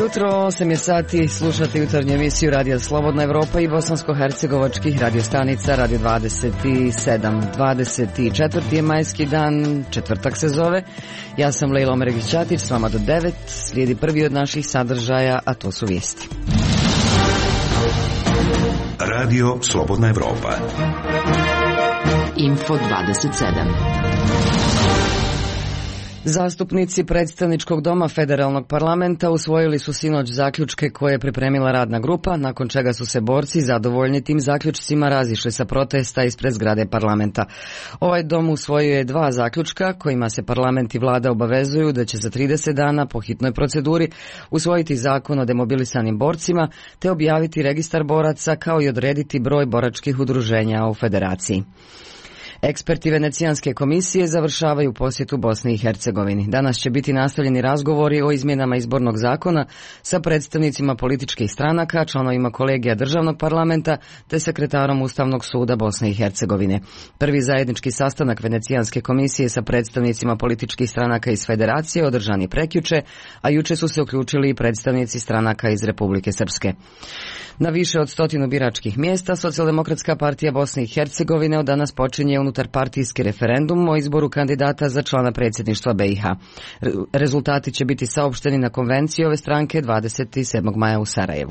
jutro, 8 je sati, slušate jutarnju emisiju Radija Slobodna Evropa i bosansko-hercegovačkih radiostanica Radio 27. 24. je majski dan, četvrtak se zove. Ja sam Lejla Omeregić-Ćatić, s vama do 9. Slijedi prvi od naših sadržaja, a to su vijesti. Radio Slobodna Evropa. Info 27. Zastupnici predstavničkog doma federalnog parlamenta usvojili su sinoć zaključke koje je pripremila radna grupa, nakon čega su se borci zadovoljni tim zaključcima razišli sa protesta ispred zgrade parlamenta. Ovaj dom usvojio je 2 zaključka kojima se parlament i vlada obavezuju da će za 30 dana po hitnoj proceduri usvojiti zakon o demobilisanim borcima te objaviti registar boraca kao i odrediti broj boračkih udruženja u federaciji. Eksperti Venecijanske komisije završavaju posjetu Bosni i Hercegovini. Danas će biti nastavljeni razgovori o izmjenama izbornog zakona sa predstavnicima političkih stranaka, članovima kolegija državnog parlamenta te sekretarom Ustavnog suda Bosne i Hercegovine. Prvi zajednički sastanak Venecijanske komisije sa predstavnicima političkih stranaka iz Federacije održan je prekjuče, a juče su se uključili i predstavnici stranaka iz Republike Srpske. Na više od 100 biračkih mjesta Socijaldemokratska partija Bosne i Hercegovine od danas počinje unutarpartijski referendum o izboru kandidata za člana predsjedništva BiH. Rezultati će biti saopšteni na konvenciji ove stranke 27. maja u Sarajevu.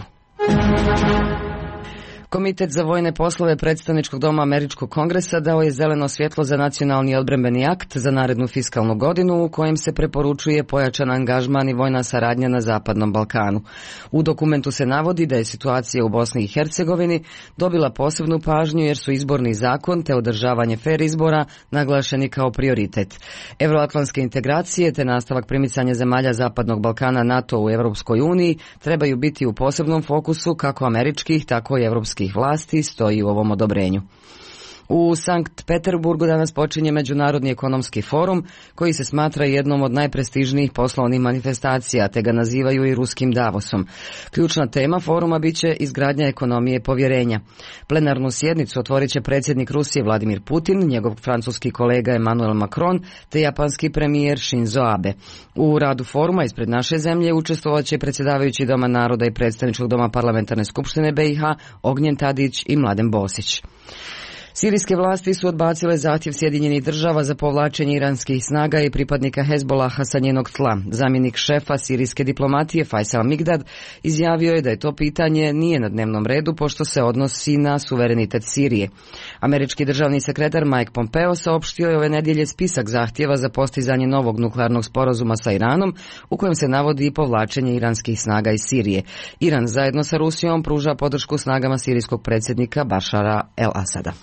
Komitet za vojne poslove predstavničkog doma Američkog kongresa dao je zeleno svjetlo za nacionalni odbrambeni akt za narednu fiskalnu godinu u kojem se preporučuje pojačan angažman i vojna saradnja na Zapadnom Balkanu. U dokumentu se navodi da je situacija u Bosni i Hercegovini dobila posebnu pažnju jer su izborni zakon te održavanje fer izbora naglašeni kao prioritet. Evroatlantske integracije te nastavak primicanja zemalja Zapadnog Balkana NATO u Europskoj uniji trebaju biti u posebnom fokusu kako američkih tako i evropskih vlasti, stoji u ovom odobrenju. U Sankt Peterburgu danas počinje Međunarodni ekonomski forum koji se smatra jednom od najprestižnijih poslovnih manifestacija, te ga nazivaju i ruskim Davosom. Ključna tema foruma biće izgradnja ekonomije povjerenja. Plenarnu sjednicu otvorit će predsjednik Rusije Vladimir Putin, njegov francuski kolega Emmanuel Macron te japanski premijer Shinzo Abe. U radu foruma ispred naše zemlje učestvovat će predsjedavajući Doma naroda i predstavničkog doma parlamentarne skupštine BiH Ognjen Tadić i Mladen Bosić. Sirijske vlasti su odbacile zahtjev Sjedinjenih država za povlačenje iranskih snaga i pripadnika Hezbolaha sa njenog tla. Zamjenik šefa sirijske diplomatije Faisal Migdad izjavio je da je to pitanje nije na dnevnom redu pošto se odnosi na suverenitet Sirije. Američki državni sekretar Mike Pompeo saopštio je ove nedjelje spisak zahtjeva za postizanje novog nuklearnog sporazuma sa Iranom u kojem se navodi i povlačenje iranskih snaga iz Sirije. Iran zajedno sa Rusijom pruža podršku snagama sirijskog predsjednika Bašara el-Asada.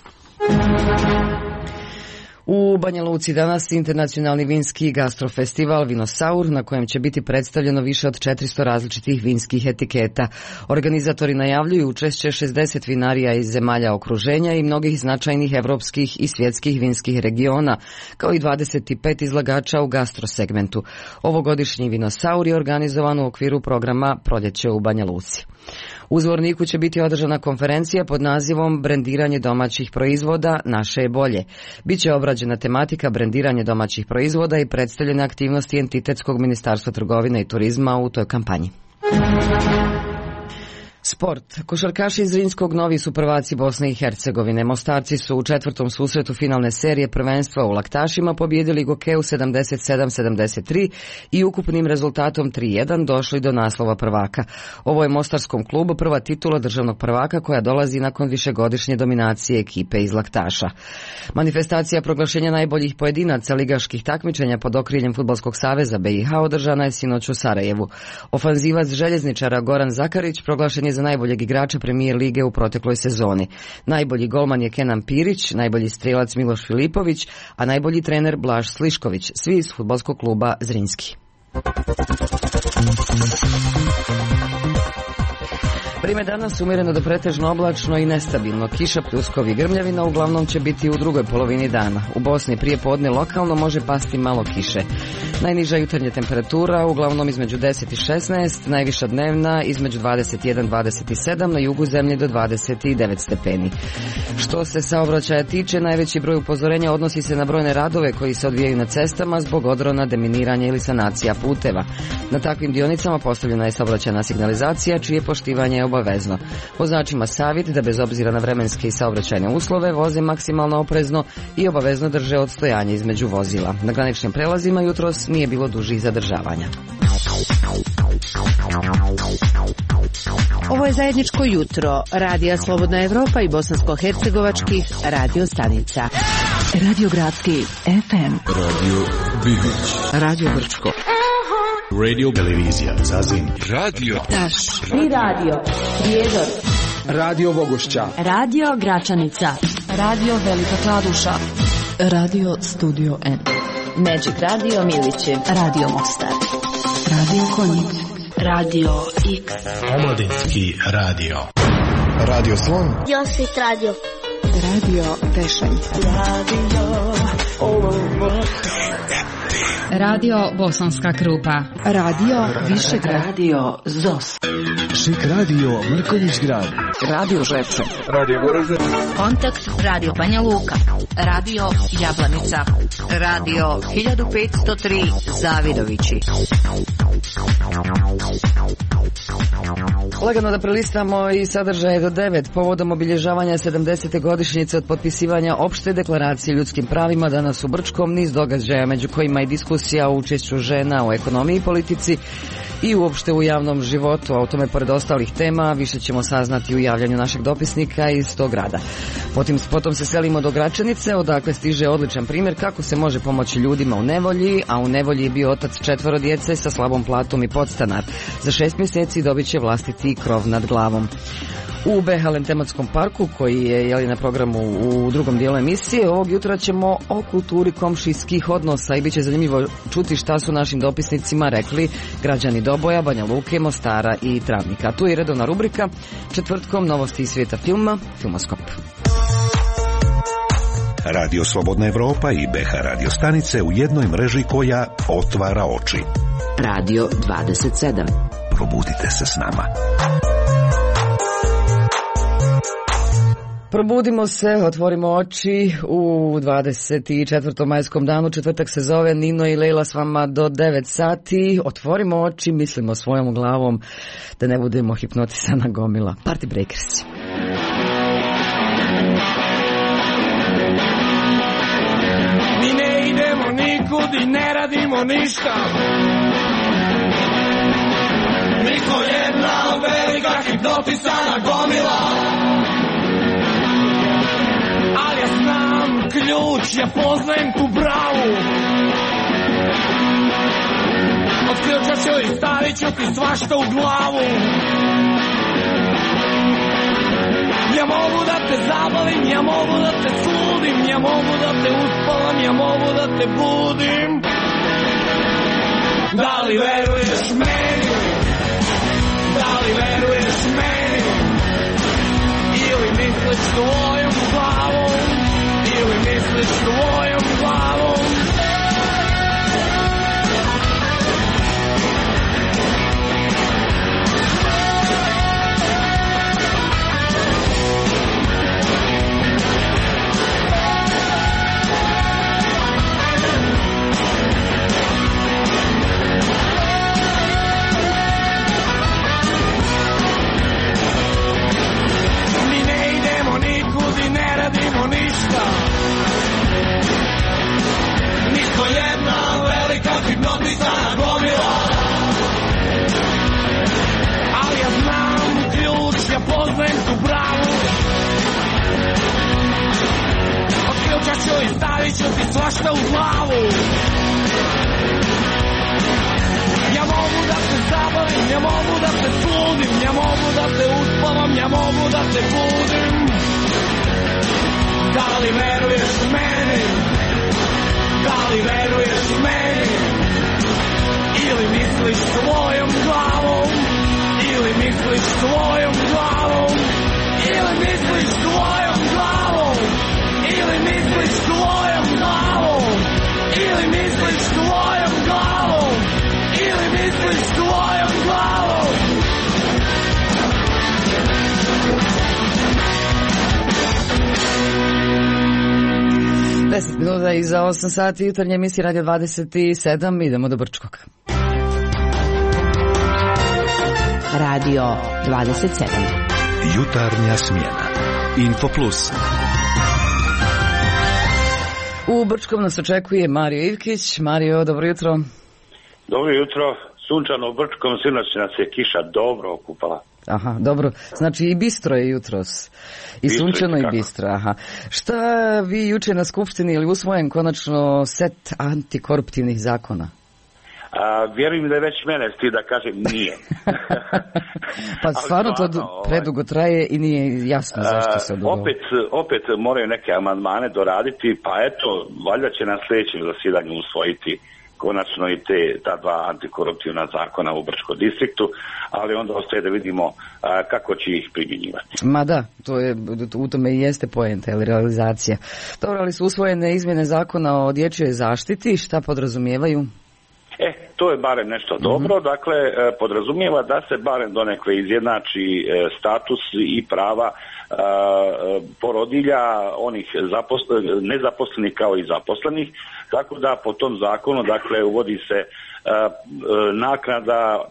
U Banja Luci danas internacionalni vinski gastrofestival Vinosaur na kojem će biti predstavljeno više od 400 različitih vinskih etiketa. Organizatori najavljuju učešće 60 vinarija iz zemalja okruženja i mnogih značajnih evropskih i svjetskih vinskih regiona, kao i 25 izlagača u gastrosegmentu. Ovogodišnji Vinosaur je organizovan u okviru programa Proljeće u Banja Luci. U Zvorniku će biti održana konferencija pod nazivom Brendiranje domaćih proizvoda, naše je bolje. Biće obrađena tematika brendiranje domaćih proizvoda i predstavljene aktivnosti Entitetskog ministarstva trgovine i turizma u toj kampanji. Sport. Košarkaši iz Zrinskog novi su prvaci Bosne i Hercegovine. Mostarci su u 4. susretu finalne serije prvenstva u Laktašima pobijedili Gokeju 77-73 i ukupnim rezultatom 3-1 došli do naslova prvaka. Ovo je mostarskom klubu prva titula državnog prvaka koja dolazi nakon višegodišnje dominacije ekipe iz Laktaša. Manifestacija proglašenja najboljih pojedinaca ligaških takmičenja pod okriljem Fudbalskog saveza BiH održana je sinoć u Sarajevu. Ofanzivac željezničara Goran Zakarić proglašen je za najboljeg igrača premijer lige u protekloj sezoni. Najbolji golman je Kenan Pirić, najbolji strelac Miloš Filipović, a najbolji trener Blaž Slišković, svi iz fudbalskog kluba Zrinski. Vrijeme danas umjereno do pretežno oblačno i nestabilno. Kiša, pljuskovi i grmljavina uglavnom će biti u drugoj polovini dana. U Bosni prije podne lokalno može pasti malo kiše. Najniža jutarnja temperatura uglavnom između 10 i 16, najviša dnevna između 21 i 27, na jugu zemlje do 29 stepeni. Što se saobraćaja tiče, najveći broj upozorenja odnosi se na brojne radove koji se odvijaju na cestama zbog odrona, deminiranja ili sanacija puteva. Na takvim dionicama postavljena je saobraćajna signalizacija, čije poštivanje je obavezno. Vozačima savjet da bez obzira na vremenske i saobraćajne uslove voze maksimalno oprezno i obavezno drže odstojanje između vozila. Na graničnim prelazima jutros nije bilo dužih zadržavanja. Ovo je zajedničko jutro Radija Slobodna Evropa i bosansko-hercegovačkih radio stanica. Radio Gradski FM, Radio Bibić, Radio Brčko, Radio Televizija Zazin, Radio Taš, Tri Radio, Prijedor, Radio Vogošća, Radio Gračanica, Radio Velika Kladuša, Radio Studio N, Magic Radio Miliće, Radio Mostar, Radio Konjic, Radio X, Omladinski radio, Radio Slon, Josit Radio, Radio Tešanj, Radio Bosanska Krupa, Radio Višegrad, Radio ZOS, Šik Radio Mrkonjić Grad, Radio Žepče, Radio Goražde, Kontakt Radio Banja Luka, Radio Jablanica, Radio 1503 Zavidovići. Lagano da prelistamo i sadržaje do 9 povodom obilježavanja 70. godišnjice od potpisivanja opšte deklaracije ljudskim pravima. Danas u Brčkom niz događaja, među kojima i diskusija o učešću žena u ekonomiji i politici i uopšte u javnom životu, a o tome pored ostalih tema više ćemo saznati u javljanju našeg dopisnika iz tog grada. Potom se selimo do Gračanice, odakle stiže odličan primjer kako se može pomoći ljudima u nevolji, a u nevolji je bio otac 4 djece sa slabom platom i podstanar. Za 6 mjeseci dobit će vlastiti krov nad glavom. U Behalen tematskom parku, koji je na programu u drugom dijelu emisije, ovog jutra ćemo o kulturi komšijskih odnosa i bit će zanimljivo čuti šta su našim dopisnicima rekli građani Doboja, Banja Luke, Mostara i Travnika. Tu je redovna rubrika četvrtkom novosti iz svijeta filma, Filmoskop. Radio Slobodna Evropa i BH radio stanice u jednoj mreži koja otvara oči. Radio 27. Probudite se s nama. Probudimo se, otvorimo oči u 24. majskom danu. Četvrtak se zove, Nino i Lejla s vama do 9 sati. Otvorimo oči, mislimo svojom glavom da ne budemo hipnotisana gomila. Party Breakers. Mi ne idemo nikud i ne radimo ništa. Mi ko jedna velika hipnotisana gomila. Ali ja znam ključ, ja poznajem tu bravu. Od ključa ću i stavit ću ti svašta u glavu. Ja mogu da te zabavim, ja mogu da te sludim, ja mogu da te uspavam, ja mogu da te budim. Da li veruješ meni? Da li veruješ meni? Ili misliš svojom glavom? Ili misliš svojom glavom? Radimo ništa. Niko jedna velika hipnotisana gomila. Ali ja znam ključ, ja poznajem tu bravu. Od ključa ću i stavit ću ti svašta u glavu. Ja mogu da te zabavim, ja mogu da te sludim, ja mogu da te uspavam, ja mogu da te budim. Da li veruješ meni? Da li veruješ meni? Ili misliš svojom glavom? Ili misliš svojom glavom? Minuta iza 8 sati jutarnje emisije Radio 27, idemo do Brčkog. Radio 27. Jutarnja smjena. Info Plus. U Brčkom nas očekuje Mario Ivkić. Mario, dobro jutro. Dobro jutro. Sunčano u Brčkom, sinoć nas je kiša dobro okupala. Aha, dobro. Znači i bistro je jutros. I bistro sunčano i bistro. Aha. Šta vi juče na skupštini ili usvojen konačno set antikoruptivnih zakona? Vjerujem da je već mene stid da kažem nije. Pa stvarno to predugo traje i nije jasno zašto se odgovorilo. Opet moraju neke amandmane doraditi, pa eto, valjda će na sljedećem zasjedanju usvojiti konačno i ta dva antikoruptivna zakona u Brčkom distriktu, ali onda ostaje da vidimo kako će ih primjenjivati. Ma da, u tome i jeste poenta ili realizacija. Dobro, ali su usvojene izmjene zakona o dječjoj zaštiti, šta podrazumijevaju? To je barem nešto dobro, dakle podrazumijeva da se barem donekle izjednači status i prava porodilja, onih nezaposlenih kao i zaposlenih, tako da po tom zakonu dakle uvodi se naknada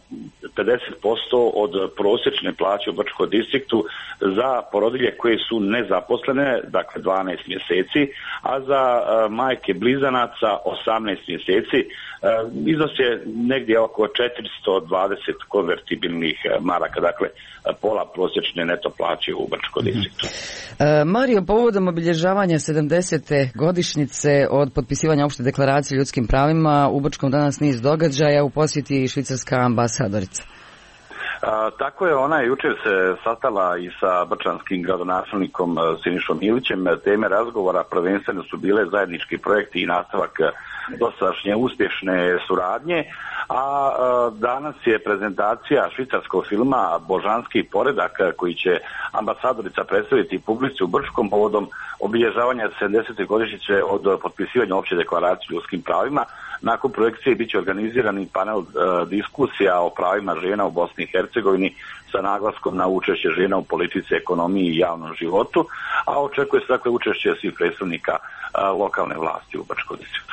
50% od prosječne plaće u Brčkom distriktu za porodilje koje su nezaposlene, dakle 12 mjeseci, a za majke blizanaca 18 mjeseci. Iznos je negdje oko 420 konvertibilnih maraka, dakle pola prosječne neto plaće u Brčkom distriktu. Mario, povodom obilježavanja 70. godišnjice od potpisivanja opšte deklaracije o ljudskim pravima u Brčkom danas niz događaja, u posjeti je i švicarska ambasadorica. Tako je, ona je jučer se sastala i sa brčanskim gradonačelnikom Sinišom Ilićem. Teme razgovora prvenstveno su bile zajednički projekti i nastavak dosadašnje uspješne suradnje, a danas je prezentacija švicarskog filma Božanski poredak koji će ambasadorica predstaviti publici u Brčkom povodom obilježavanja 70. godišnjice od potpisivanja opće deklaracije o ljudskim pravima. Nakon projekcije bit će organizirani panel diskusija o pravima žena u Bosni i Hercegovini sa naglaskom na učešće žena u politici, ekonomiji i javnom životu, a očekuje se dakle učešće svih predstavnika lokalne vlasti u Brčkom distriktu.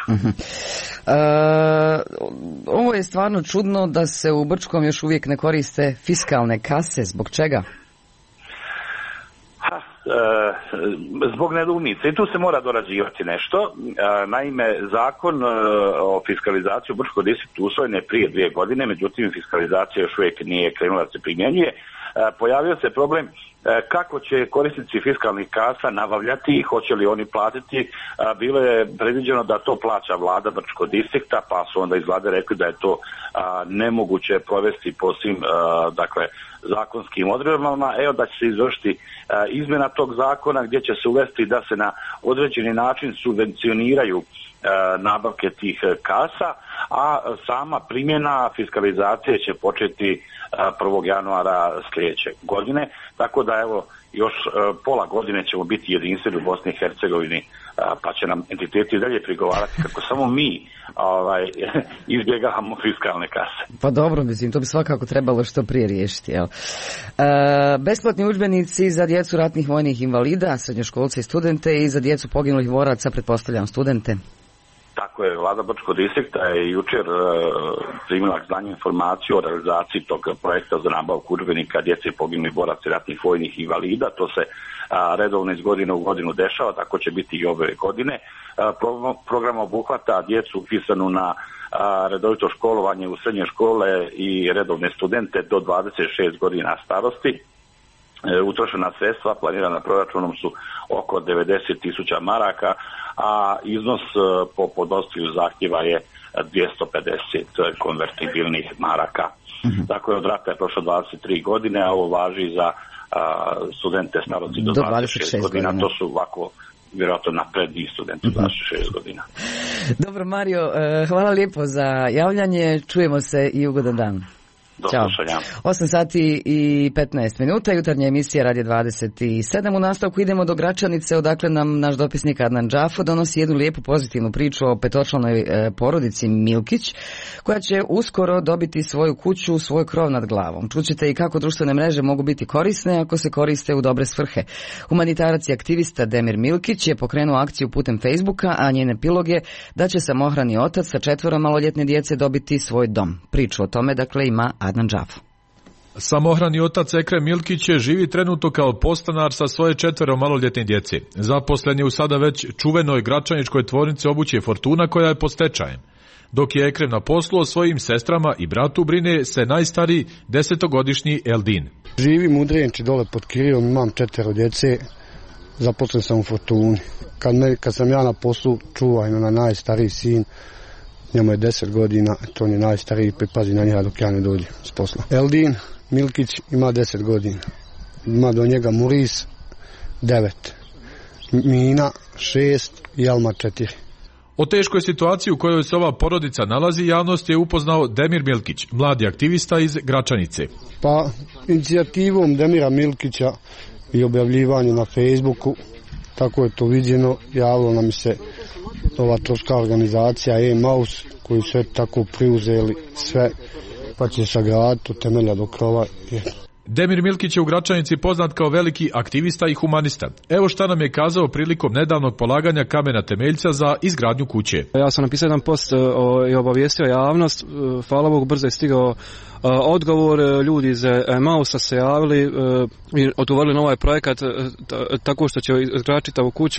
Ovo je stvarno čudno da se u Brčkom još uvijek ne koriste fiskalne kase. Zbog čega? Zbog nedoumice. I tu se mora dorađivati nešto. Naime, zakon o fiskalizaciji u Brčkom distriktu usvojen je prije 2 godine, međutim fiskalizacija još uvijek nije krenula da se primjenjuje. Pojavio se problem kako će korisnici fiskalnih kasa nabavljati i hoće li oni platiti. Bilo je predviđeno da to plaća vlada Brčkog distrikta, pa su onda iz vlade rekli da je to nemoguće provesti po svim zakonskim odredbama. Evo da će se izvršiti izmjena tog zakona gdje će se uvesti da se na određeni način subvencioniraju nabavke tih kasa, a sama primjena fiskalizacije će početi 1. januara sljedeće godine, tako da evo još pola godine ćemo biti jedinstveni u Bosni i Hercegovini, pa će nam entiteti dalje prigovarati kako samo mi izbjegavamo fiskalne kase. Pa dobro, mislim, to bi svakako trebalo što prije riješiti. Jel? Besplatni udžbenici za djecu ratnih vojnih invalida, srednjoškolce i studente, i za djecu poginulih boraca, pretpostavljam studente. Tako je, vlada Brčkog distrikta je jučer primila k znanju informaciju o realizaciji tog projekta za nabavku udžbenika djece poginulih boraca i ratnih vojnih invalida. To se redovno iz godine u godinu dešava, tako će biti i ove godine. Program obuhvata djecu upisanu na redovito školovanje u srednje škole i redovne studente do 26 godina starosti. Utrošena sredstva planirana proračunom su oko 90.000 maraka, a iznos po podnošenju zahtjeva je 250 konvertibilnih maraka. Dakle, od rata je prošlo 23 godine, a ovo važi za studente starosti do 26 godina. To su ovako vjerojatno napredni studenti 26 godina. Dobro, Mario, hvala lijepo za javljanje. Čujemo se i ugodan dan. Do Ćao. slušanja. 8 sati i 15 minuta, jutarnja emisija Radio 27. U nastavku idemo do Gračanice, odakle nam naš dopisnik Adnan Džafo donosi jednu lijepu pozitivnu priču o petočlanoj porodici Milkić, koja će uskoro dobiti svoju kuću, svoj krov nad glavom. Čućete i kako društvene mreže mogu biti korisne ako se koriste u dobre svrhe. Humanitarac i aktivista Demir Milkić je pokrenuo akciju putem Facebooka, a njen epilog je da će samohrani otac sa 4 maloljetne djece dobiti svoj dom. Priču o tome, dakle, ima Adnan Džafo. Samohrani otac Ekrem Milkić živi trenutno kao podstanar sa svoje 4 maloljetne djece. Zaposlen je u sada već čuvenoj gračaničkoj tvornici obuće Fortuna, koja je pod stečajem. Dok je Ekrem na poslu, o svojim sestrama i bratu brine se najstariji 10-godišnji Eldin. Živim u Drenči dole pod Kirijom, imam 4 djece, zaposlen sam u Fortuni. Kad sam ja na poslu, čuvaj na najstariji sin, njemu je 10 godina, to on je najstariji, pripazi na njega dok ja ne dođem s posla. Eldin Milkić ima 10 godina, ima do njega Muris 9, Mina 6 i Alma 4. O teškoj situaciji u kojoj se ova porodica nalazi, javnost je upoznao Demir Milkić, mladi aktivista iz Gračanice. Pa inicijativom Demira Milkića i objavljivanje na Facebooku, tako je to viđeno, javilo nam se ova troška organizacija E-Maus, koji su tako preuzeli sve, pa će sagraditi od temelja do krova. Demir Milkić je u Gračanici poznat kao veliki aktivista i humanista. Evo šta nam je kazao prilikom nedavnog polaganja kamena temeljca za izgradnju kuće. Ja sam napisao jedan post i obavijestio javnost, hvala Bogu brzo je stigao odgovor, ljudi iz Mausa se javili i otvorili na ovaj projekat tako što će izgraditi čitavu kuću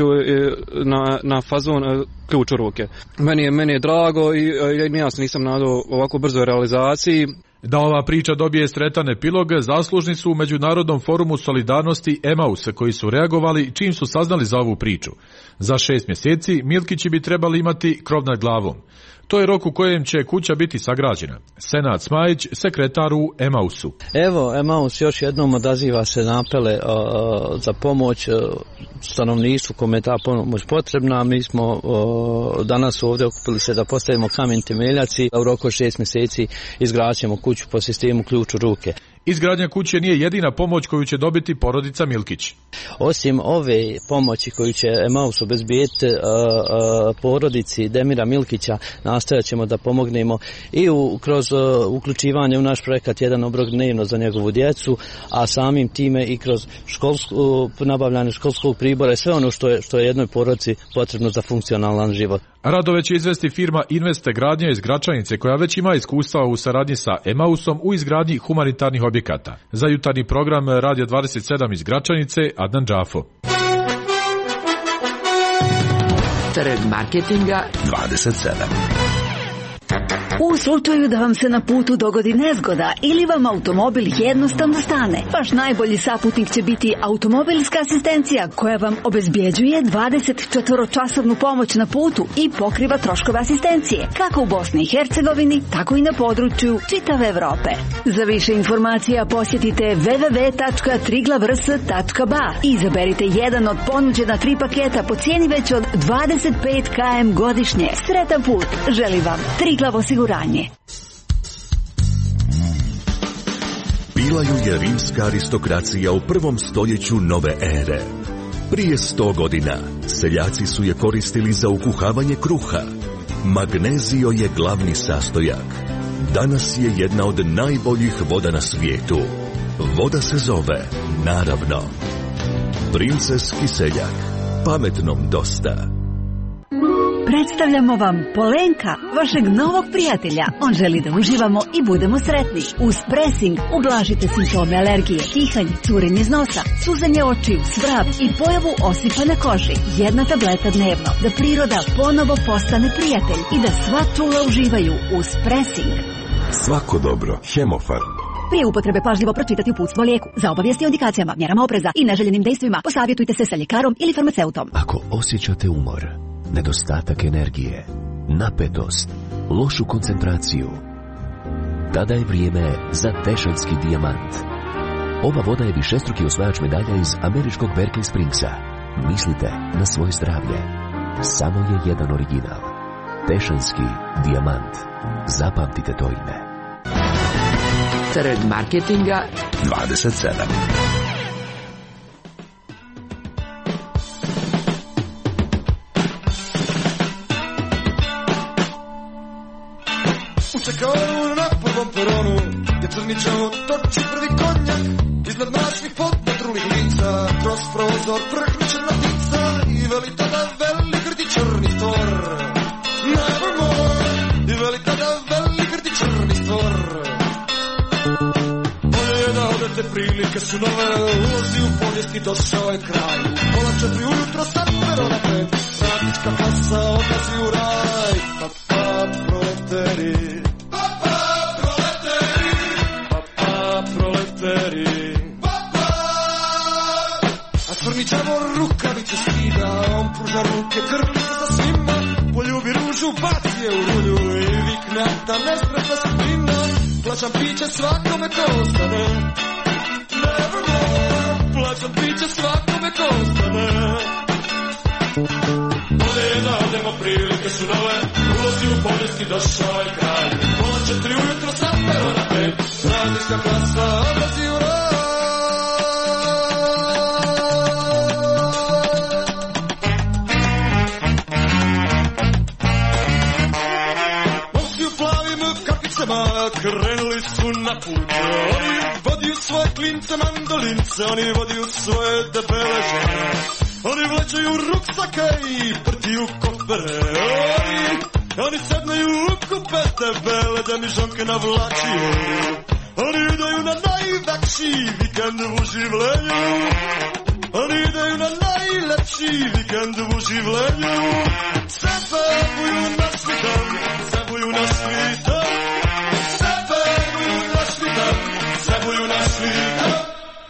na fazon ključ u ruke. Meni je drago i ja se nisam nadao ovako brzoj realizaciji. Da ova priča dobije sretan epilog, zaslužni su u Međunarodnom forumu solidarnosti Emaus, koji su reagovali čim su saznali za ovu priču. Za 6 mjeseci Milkići bi trebali imati krov nad glavom. To je rok u kojem će kuća biti sagrađena. Senad Smajić, sekretar u Emausu. Evo, Emaus još jednom odaziva se na apele za pomoć stanovništvu kome je ta pomoć potrebna. Mi smo danas ovdje okupili se da postavimo kamen temeljac i u roku 6 mjeseci izgrađujemo kuću po sistemu ključ u ruke. Izgradnja kuće nije jedina pomoć koju će dobiti porodica Milkić. Osim ove pomoći koju će Emaus obezbijeti porodici Demira Milkića, nastojat ćemo da pomognemo i kroz uključivanje u naš projekat jedan obrok dnevno za njegovu djecu, a samim time i kroz nabavljanje školskog pribora i sve ono što je jednoj porodici potrebno za funkcionalan život. Radove će izvesti firma Investe Gradnja iz Gračanice, koja već ima iskustva u saradnji sa Emausom u izgradnji humanitarnih objekata. Za jutarnji program Radio 27 iz Gračanice, Adnan Džafo. Trg marketinga 27. U slučaju da vam se na putu dogodi nezgoda ili vam automobil jednostavno stane, vaš najbolji saputnik će biti automobilska asistencija koja vam obezbjeđuje 24-časovnu pomoć na putu i pokriva troškove asistencije, kako u Bosni i Hercegovini, tako i na području čitave Evrope. Za više informacija posjetite www.triglavrs.ba i izaberite jedan od ponuđena 3 paketa po cijeni već od 25 km godišnje. Sretan put želi vam Triglav osiguranje. Bila ju je rimska aristokracija u 1. stoljeću nove ere. Prije 100 godina seljaci su je koristili za ukuhavanje kruha. Magnezio je glavni sastojak. Danas je jedna od najboljih voda na svijetu. Voda se zove, naravno, Princeski seljak. Pametnom dosta. Predstavljamo vam Polenka, vašeg novog prijatelja. On želi da uživamo i budemo sretni. Uz Pressing ublažite simptome alergije, kihanje, curenje iz nosa, suzanje očiju, svrab i pojavu osipa na koži. 1 tableta dnevno, da priroda ponovo postane prijatelj i da sva čula uživaju uz Pressing. Svako dobro, Hemofarm. Prije upotrebe pažljivo pročitati uputstvo o lijeku. Za obavijesti o indikacijama, mjerama opreza i neželjenim dejstvima posavjetujte se sa ljekarom ili farmaceutom. Ako osjećate umor, nedostatak energije, napetost, lošu koncentraciju, tada je vrijeme za Tešanski dijamant. Ova voda je višestruki osvajač medalja iz američkog Berkeley Springsa. Mislite na svoje zdravlje. Samo je jedan original. Tešanski dijamant. Zapamtite to ime. Internet marketinga 27. Čekaju na prvom peronu, gdje crničavo toči prvi konjak, iznad mračnih podpatrulih lica, kroz prozor prhniče mlatica i veli tada veli grdi črni stvor. Nevermore, i veli tada veli grdi črni stvor. Bolje je da odete, prilike su nove, ulazi u povijesti, došao je kraj. Pola 4 ujutro sad perona 5, radnička klasa odlazi u raj. Pa proleteri. A crničavo rukavice skida, on pruža ruke grlice za svima, poljubi ružu, baci je u rulju i vikne da nesretna sudbina, plaćam piće svakome ko ostane. Nevermore, plaćam piće svakome ko ostane. Ovdje je da odemo, prilike su nove, ulazi u povijesti, došao je kraj. Pola 4 ujutro, sad perona 5, radnička klasa odlazi u raj. Momci u plavim kapicama krenuli su na put. Oni vodi u svoje klince mandolince, oni vodi u svoje debele žene. Oni vlećaju ruksake i prtiju kofere. Oni sedneju u kupete bele da mi žonke navlačiju. Oni idaju na najvekši vikend u življenju. Oni idaju na najlepši vikend u življenju. Sebebuju na svitan, sebuju na svitan. Sebebuju na svitan, sebuju na svitan.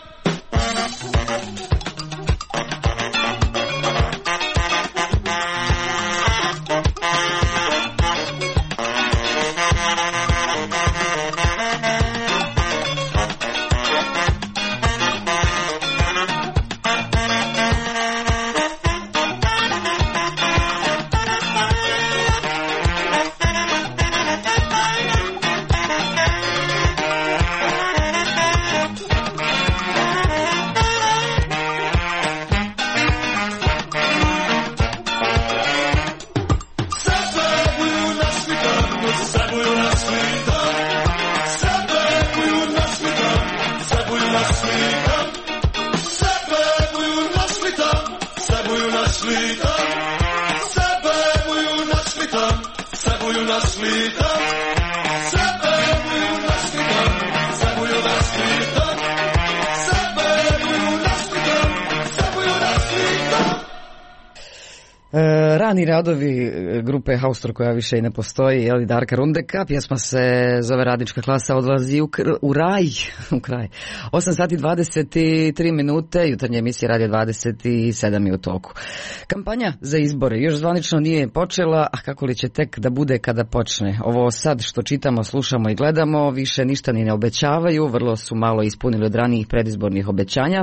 Rani radovi grupe Haustor koja više i ne postoji, jeli, Darka Rundeka, pjesma se zove Radnička klasa odlazi u raj, u kraj. 8 sati 23 minute, jutarnje emisije Radija 27 je u toku. Kampanja za izbore još zvanično nije počela, a kako li će tek da bude kada počne. Ovo sad što čitamo, slušamo i gledamo više ništa ni ne obećavaju, vrlo su malo ispunili od ranijih predizbornih obećanja.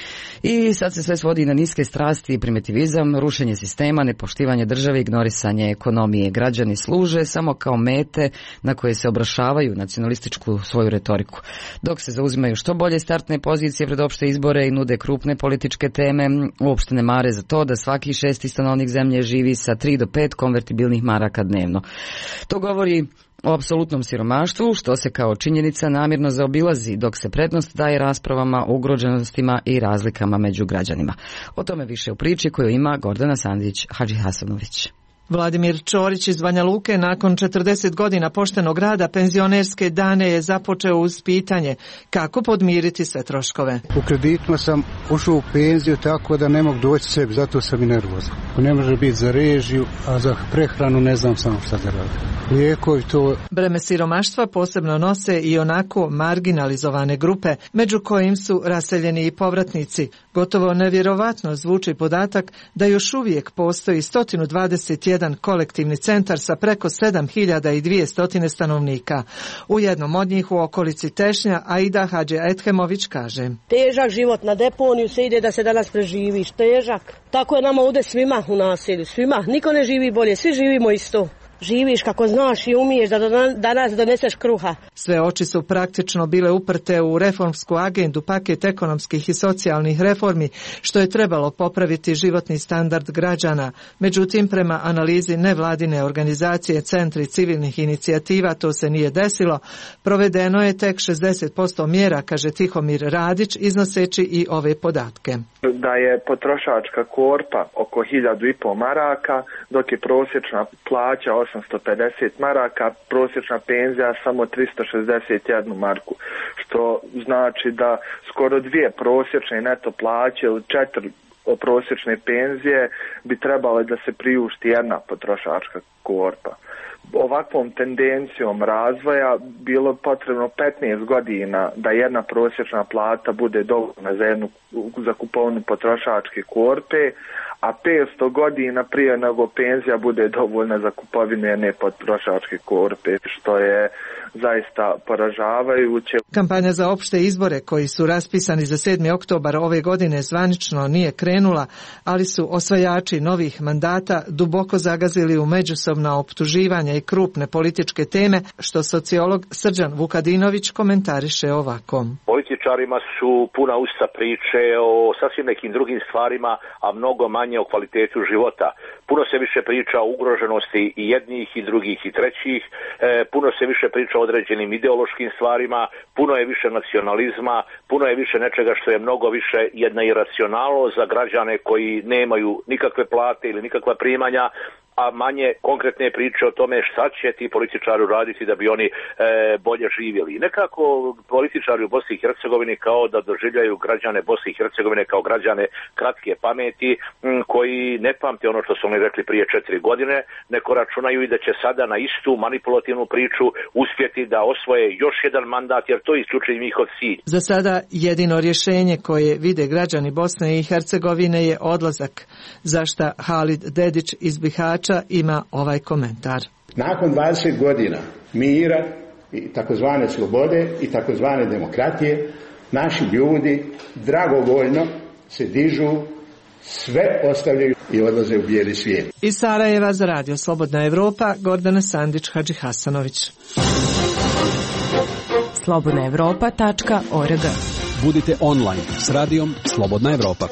I sad se sve svodi na niske strasti i primitivizam, rušenje sistema, nepoštivanje države, ignorisanje ekonomije. Građani služe samo kao mete na koje se obrašavaju nacionalističku svoju retoriku. Dok se zauzimaju što bolje startne pozicije pred opšte izbore i nude krupne političke teme, uopšte ne mare za to da svaki 6. stanovnik zemlje živi sa 3 do 5 konvertibilnih maraka dnevno. To govori o apsolutnom siromaštvu, što se kao činjenica namirno zaobilazi, dok se prednost daje raspravama o ugroženostima i razlikama među građanima. O tome više u priči koju ima Gordana Sandić Hadžihasanović. Vladimir Čorić iz Banja Luke nakon 40 godina poštenog rada penzionerske dane je započeo uz pitanje kako podmiriti sve troškove. U kreditima sam ušao u penziju tako da ne mogu doći sebi, zato sam i nervozan. Ne može biti za režiju, a za prehranu ne znam samo šta da radim. Lijekovi to... Breme siromaštva posebno nose i onako marginalizovane grupe, među kojim su raseljeni i povratnici. Gotovo nevjerovatno zvuči podatak da još uvijek postoji 121 kolektivni centar sa preko 7200 stanovnika. U jednom od njih u okolici Tešnja Aida Hadže Ethemović kaže: Težak život na deponiju se ide da se danas preživiš, težak. Tako je nama ovdje svima u naselju, svima. Niko ne živi bolje, svi živimo isto. živiš kako znaš i umiješ da danas doneseš kruha. Sve oči su praktično bile uprte u reformsku agendu, paket ekonomskih i socijalnih reformi, što je trebalo popraviti životni standard građana. Međutim, prema analizi nevladine organizacije Centri civilnih inicijativa to se nije desilo. Provedeno je tek 60% mjera, kaže Tihomir Radić, iznoseći i ove podatke. Da je potrošačka korpa oko 1.500 maraka, dok je prosječna plaća 850 maraka, prosječna penzija samo 361 marku, što znači da skoro 2 prosječne neto plaće ili 4 prosječne penzije bi trebale da se priušti jedna potrošačka korpa. Ovakvom tendencijom razvoja bilo potrebno 15 godina da jedna prosječna plata bude dovoljna za kupovinu potrošačke korpe, a 500 godina prije nego penzija bude dovoljna za kupovinu jedne potrošačke korpe, što je zaista poražavajuće. Kampanja za opšte izbore koji su raspisani za 7. oktobar ove godine zvanično nije krenula, ali su osvajači novih mandata duboko zagazili u međusobna optuživanja i krupne političke teme, što sociolog Srđan Vukadinović komentariše ovako. Političarima su puna usta priče o sasvim nekim drugim stvarima, a mnogo manje o kvalitetu života. Puno se više priča o ugroženosti i jednih i drugih i trećih, puno se više priča o određenim ideološkim stvarima, puno je više nacionalizma, puno je više nečega što je mnogo više jedna iracionalnost za građane koji nemaju nikakve plate ili nikakva primanja, a manje konkretne priče o tome šta će ti političari uraditi da bi oni bolje živjeli. Nekako političari u Bosni i Hercegovini kao da doživljaju građane Bosne i Hercegovine kao građane kratke pameti koji ne pamte ono što su oni rekli prije 4 godine, neko računaju i da će sada na istu manipulativnu priču uspjeti da osvoje još jedan mandat, jer to je isključivo njihov cilj. Za sada jedino rješenje koje vide građani Bosne i Hercegovine je odlazak, za šta Halid Dedić iz Bihaća ima ovaj komentar. Nakon 20 godina mira i takozvane slobode i takozvane demokratije, naši ljudi dragovoljno se dižu, sve ostavljaju i odlaze u bijeli svijet. Iz Sarajeva za Radio Slobodna Evropa, Gordana Sandić, Hadži Hasanović. slobodnaevropa.org. Budite online s radijom Slobodna Evropa.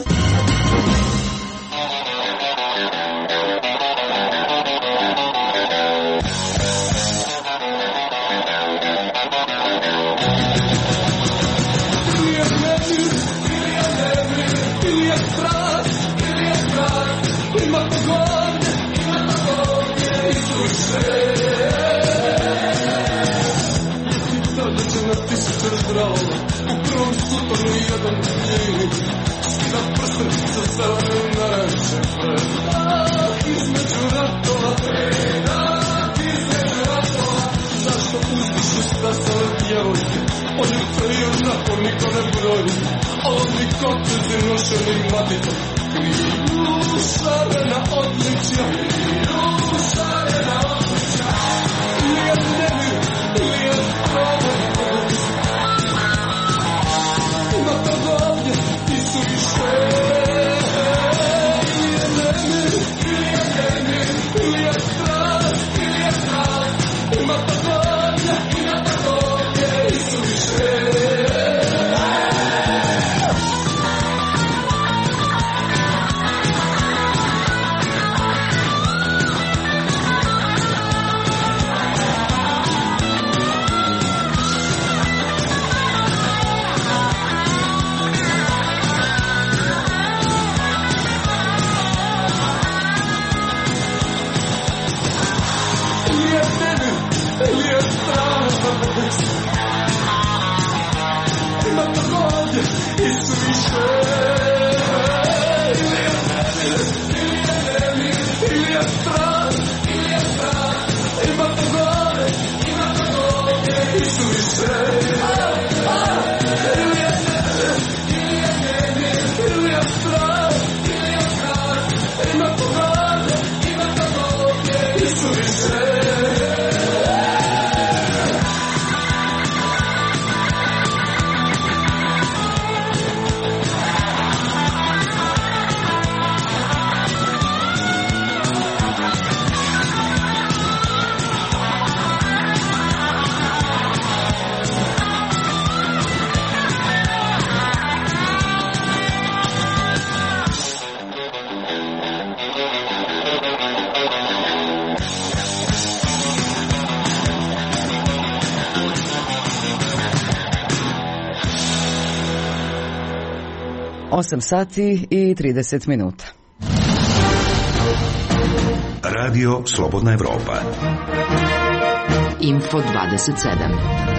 8 sati i 30 minuta. Radio Slobodna Evropa. Info 27.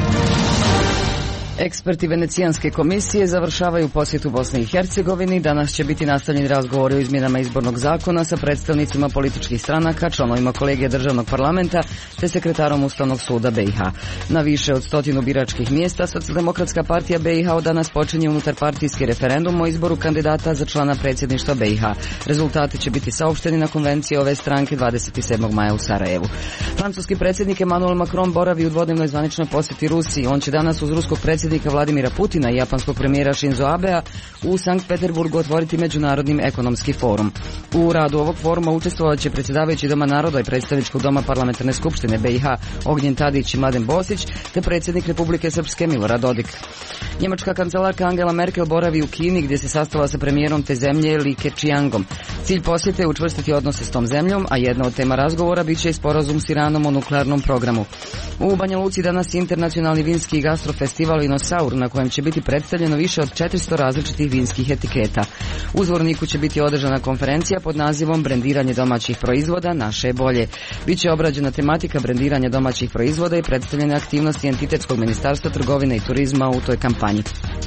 Eksperti Venecijanske komisije završavaju posjetu Bosni i Hercegovini. Danas će biti nastavljeni razgovori o izmjenama izbornog zakona sa predstavnicima političkih stranaka, članovima kolegija državnog parlamenta te sekretarom Ustavnog suda BiH. Na više od 100 biračkih mjesta Socijaldemokratska partija BiH od danas počinje unutarpartijski referendum o izboru kandidata za člana predsjedništva BiH. Rezultati će biti saopšteni na konvenciji ove stranke 27. maja u Sarajevu. Francuski predsjednik Emmanuel Macron boravi u dvodnevnoj zvaničnoj posjeti Rusiji. On će danas uz ruskog predsjednika Vladimira Putina i japanskog premijera Shinzo Abea u Sankt Peterburgu otvoriti Međunarodni ekonomski forum. U radu ovog foruma učestvovat će predsjedavajući Doma naroda i predstavničkog doma parlamentarne skupštine BiH Ognjen Tadić i Mladen Bosić te predsjednik Republike Srpske Milorad Dodik. Njemačka kancelarka Angela Merkel boravi u Kini gdje se sastala sa premijerom te zemlje Li Keqiangom. Cilj posjete je učvrstiti odnose s tom zemljom, a jedna od tema razgovora bit će i sporazum s Iranom o nuklearnom programu. U Banja Luci danas internacionalni vinski gastrofestival Vinosaur na kojem će biti predstavljeno više od 400 različitih vinskih etiketa. U Zvorniku će biti održana konferencija pod nazivom Brendiranje domaćih proizvoda, naše je bolje. Biće obrađena tematika brendiranja domaćih proizvoda i predstavljene aktivnosti Entitetskog ministarstva trgovine i turizma u toj kampanji.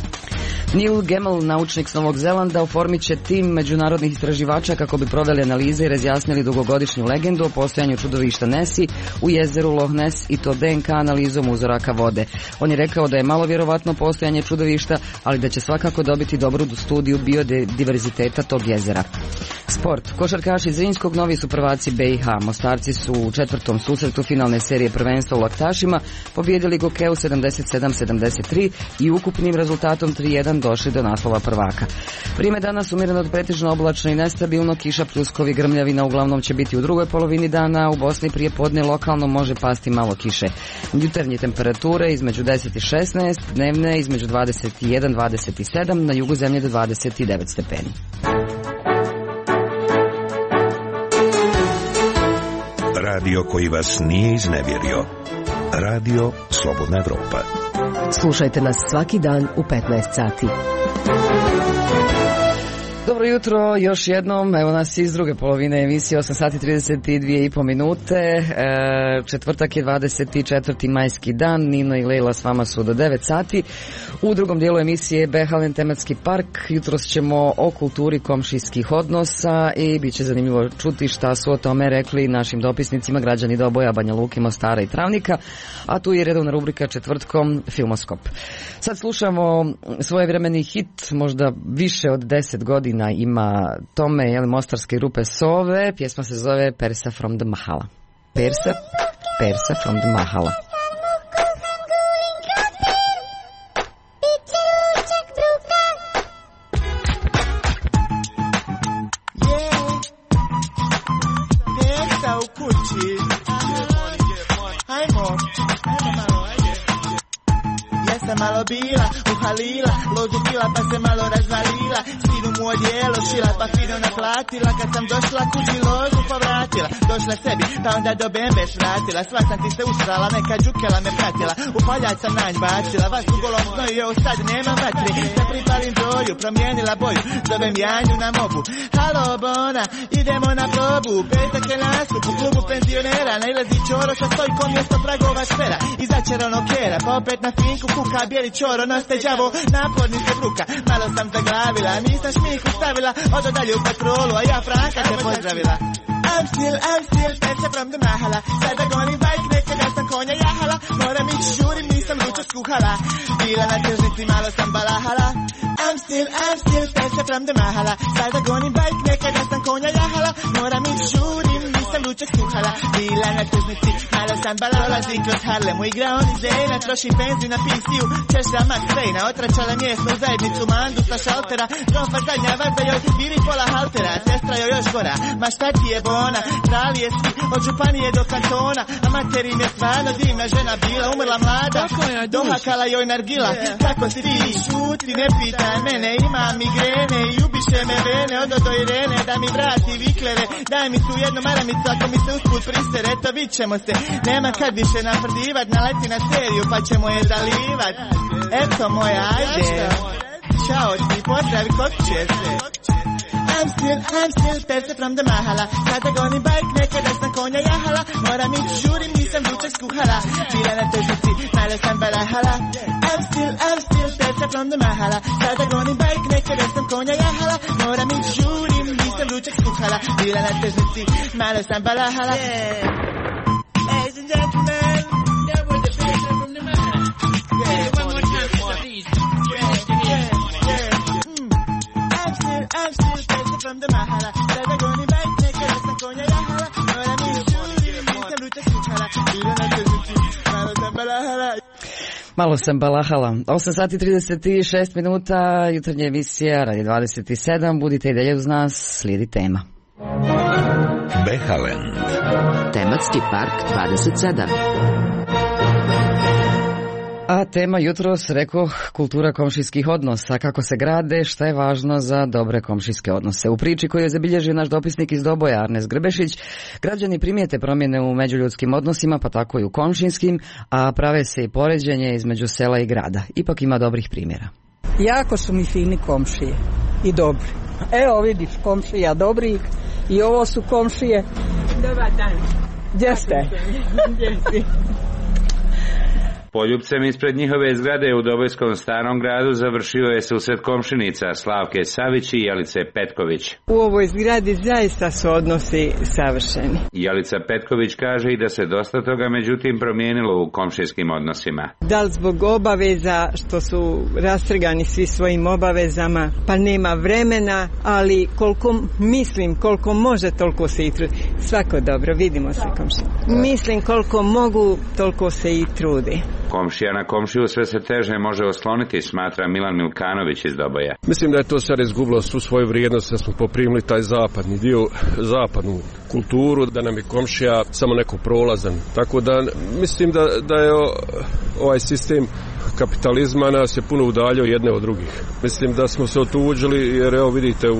Neil Gemmel, naučnik s Novog Zelanda, oformit će tim međunarodnih istraživača kako bi proveli analize i razjasnili dugogodišnju legendu o postojanju čudovišta Nessie u jezeru Loch Ness i to DNK analizom uzoraka vode. On je rekao da je malo vjerovatno postojanje čudovišta, ali da će svakako dobiti dobru studiju biodiverziteta tog jezera. Sport. Košarkaši Zrinskog novi su prvaci BiH. Mostarci su u četvrtom susretu finalne serije prvenstva u Laktašima pobijedili Gokeu 77-73 i ukupnim rezultatom 3-1 došli do naslova prvaka. Vrijeme danas umjereno od pretežno oblačno i nestabilno, kiša, pljuskovi, grmljavina uglavnom će biti u drugoj polovini dana, u Bosni prije podne lokalno može pasti malo kiše. Jutarnje temperature između 10 i 16, dnevne između 21 i 27, na jugu zemlje do 29 stepeni. Radio koji vas nije iznevjerio. Radio Slobodna Evropa. Slušajte nas svaki dan u 15 sati. Dobro jutro, još jednom, evo nas iz druge polovine emisije, 8 sati 32,5 minute, četvrtak je 24. majski dan, Nino i Lejla s vama su do 9 sati. U drugom dijelu emisije Behalen tematski park, jutros ćemo o kulturi komšijskih odnosa i bit će zanimljivo čuti šta su o tome rekli našim dopisnicima građani Doboja, Banja Luke, Mostara i Travnika, a tu je redovna rubrika četvrtkom Filmoskop. Sad slušamo svojevremeni hit, možda više od 10 godina ima tome, mostarske grupe Sove, pjesma se zove Persa from the Mahala. Persa from the Mahala. Malo bila, uhalila, lozu pila pa se malo razvalila, sinu mu odijelo šila pa fino naplatila, kad sam došla kući lozu povratila, došla sebi pa onda do bembeš vratila, sva sam ti se usrala, neka džukela me pratila, u paljać sam nanj bacila, vas u golom znoju, evo sad nema vatri, da pripalim broju, promijenila boju, zovem Janju na mobu, halo Bona, idemo na probu, petak je nastup u klubu penzionera, nailazi Čoro sa stojkom mjesto pragova špera, i začeranog kjera, pa opet na finku kuka, bijeli čoro, noste đavo, naporni se bruka, malo sam zaglavila, nisam šmiku stavila, odo dalje u patrolu, a ja Franka te pozdravila. I'm still, Persa from the Mahala, sada gonim bajk, nekada sam konja jahala, moram ići žurim, nisam ručak skuhala, bila na tržnici, malo sam balahala. I'm still, Persa from the Mahala, sada gonim bajk, nekada sam konja jahala, moram ići žurim, nisam ručak skuhala, bila na tržnici, malo sam balahala, zi kroz Harlemu, igra on iz Zena, troši benzin na PC-u, češlja Max Payne, otračala mjesnu zajednicu, mandu sa šaltera, trompa zadnja vaza joj, biri pola haltera, sestra joj još gora, ma šta ti je Bona, prali je svi, od županije do kantona, a materi im je stvarno divna žena bila, umrla mlada, dohakala joj nargila, kako si ti, šuti, ne pitaj mene, imam migrene i ubiše me vene, odo do Irene, da mi vrati vikleve, daj mi tu jednu maramicu, ako mi se usput pristere, eto vid ćemo se, nema kad više naprdivat, naleti na seriju, pa ćemo je zalivat, eto moja, ajde. čao ti pozdravi kod će se. I'm still perse from the mahala. Kada gonim bajk, nekada sam konja jahala. Moram ići žurim, nisam ručak skuhala. Bila na tržnici, malo sam balahala. I'm still perse from the mahala. Kada gonim bajk, nekada sam konja jahala. Moram ići žurim, nisam ručak skuhala. Bila na tržnici, malo sam balahala. Ladies and gentlemen, that was the perse from the mahala. One more time, please. I'm still from the mahala. Sada goni bajk, nekada sam konja jahala. Moram ići žurim, nisam ručak skuhala. Bila na tržnici, malo sam balahala. Malo sam balahala. 8 sati 36 minuta, jutarnja emisija Radio 27. Budite i dalje uz nas, slijedi tema. Behaland. Tematski park 27. A tema jutros, rekoh, kultura komšijskih odnosa, kako se grade, šta je važno za dobre komšijske odnose. U priči koju je zabilježio naš dopisnik iz Doboja, Arnes Grbešić, građani primijete promjene u međuljudskim odnosima, pa tako i u komšinskim, a prave se i poređenje između sela i grada. Ipak ima dobrih primjera. Jako su mi fini komšije i dobri. Evo vidiš, komšija dobrih i ovo su komšije. Dobar dan. Gdje ste? Poljupcem ispred njihove zgrade u Dobojskom Starom gradu završio je susret komšinica Slavke Savić i Jelice Petković. U ovoj zgradi zaista su odnosi savršeni. Jelica Petković kaže i da se dosta toga međutim promijenilo u komšijskim odnosima. Da li zbog obaveza što su rastrgani svi svojim obavezama, pa nema vremena, ali koliko može toliko se i trudi. Svako dobro, vidimo se komšija. Mislim koliko mogu, toliko se i trudi. Komšija na komšiju sve se teže može osloniti, smatra Milan Milkanović iz Doboja. Mislim da je to sad izgubilo svu svoju vrijednost, da smo poprimili taj zapadni dio, zapadnu kulturu, da nam je komšija samo neko prolazan. Tako da mislim da je ovaj sistem kapitalizma nas je puno udaljio jedne od drugih. Mislim da smo se otuđili jer evo vidite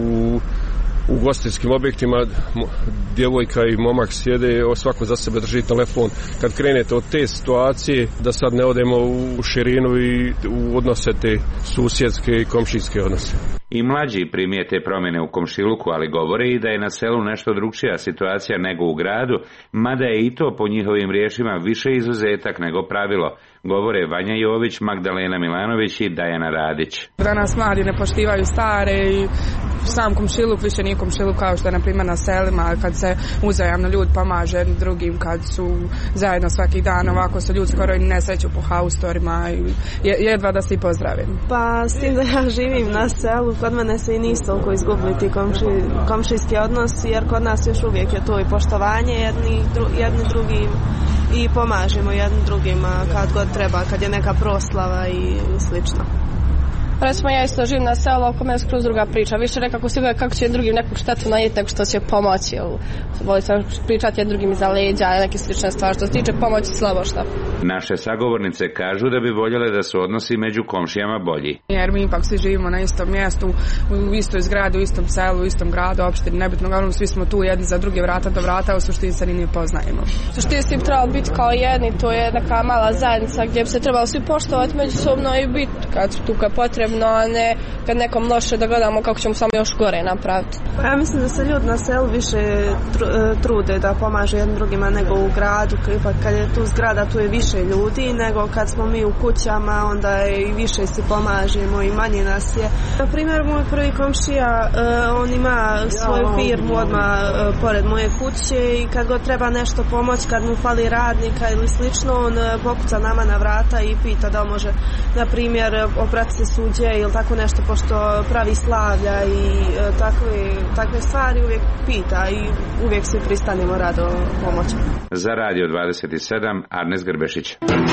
u ugostiteljskim objektima djevojka i momak sjede, svako za sebe drži telefon. Kad krenete od te situacije, da sad ne odemo u širinu i u odnose te susjedske i komšijske odnose. I mlađi primijete promjene u komšiluku, ali govore i da je na selu nešto drugčija situacija nego u gradu, mada je i to po njihovim riječima više izuzetak nego pravilo. Govore Vanja Jović, Magdalena Milanović i Dajana Radić. Danas mladi ne poštivaju stare i sam komšiluk više nije komšiluk kao što je na primjer na selima kad se uzajamno ljudi pomaže jednim drugim, kad su zajedno svaki dan, ovako se ljudi skoro i ne sreću po haustorima i jedva da se i pozdravim. Pa s tim da ja živim na selu, kod mene se i nisu toliko izgubili ti komšijski odnosi, jer kod nas još uvijek je to i poštovanje jedni drugim i pomažemo jednim drugima kad god treba, kad je neka proslava i slično. Recimo ja isto živim na selu, oko mene skroz druga priča. Više nekako se gleda kako će drugim nekog štetu nanijeti nego što će pomoći. Volite pričati jednim drugim iza leđa, neke slične stvari. Što se tiče pomoći, slabo šta. Naše sagovornice kažu da bi voljele da su odnosi među komšijama bolji. Jer mi ipak svi živimo na istom mjestu, u istoj zgradi, u istom selu, u istom gradu, opštini, nebitno, uglavnom svi smo tu jedni za druge, vrata do vrata, u suštini se ni poznajemo. Suštinski bi trebalo biti kao jedni, to je neka mala zajednica gdje bi se trebalo svi poštovati međusobno i biti kad tu kad potrebno, a ne kad nekom loše da gledamo kako ćemo samo još gore napraviti. Ja mislim da se ljudi na selu više trude da pomažu jednim drugima nego u gradu, kad je tu zgrada tu je više ljudi nego kad smo mi u kućama, onda je i više si pomažemo i manje nas je. Na primjer, moj prvi komšija, on ima svoju firmu odmah pored moje kuće i kad god treba nešto pomoći, kad mu fali radnika ili slično, on pokuca nama na vrata i pita da može, na primjer, oprati se suđe ili tako nešto, pošto pravi slavlja i takve stvari uvijek pita i uvijek se pristanemo rado pomoći. Za Radio 27, Arnes Grbešić.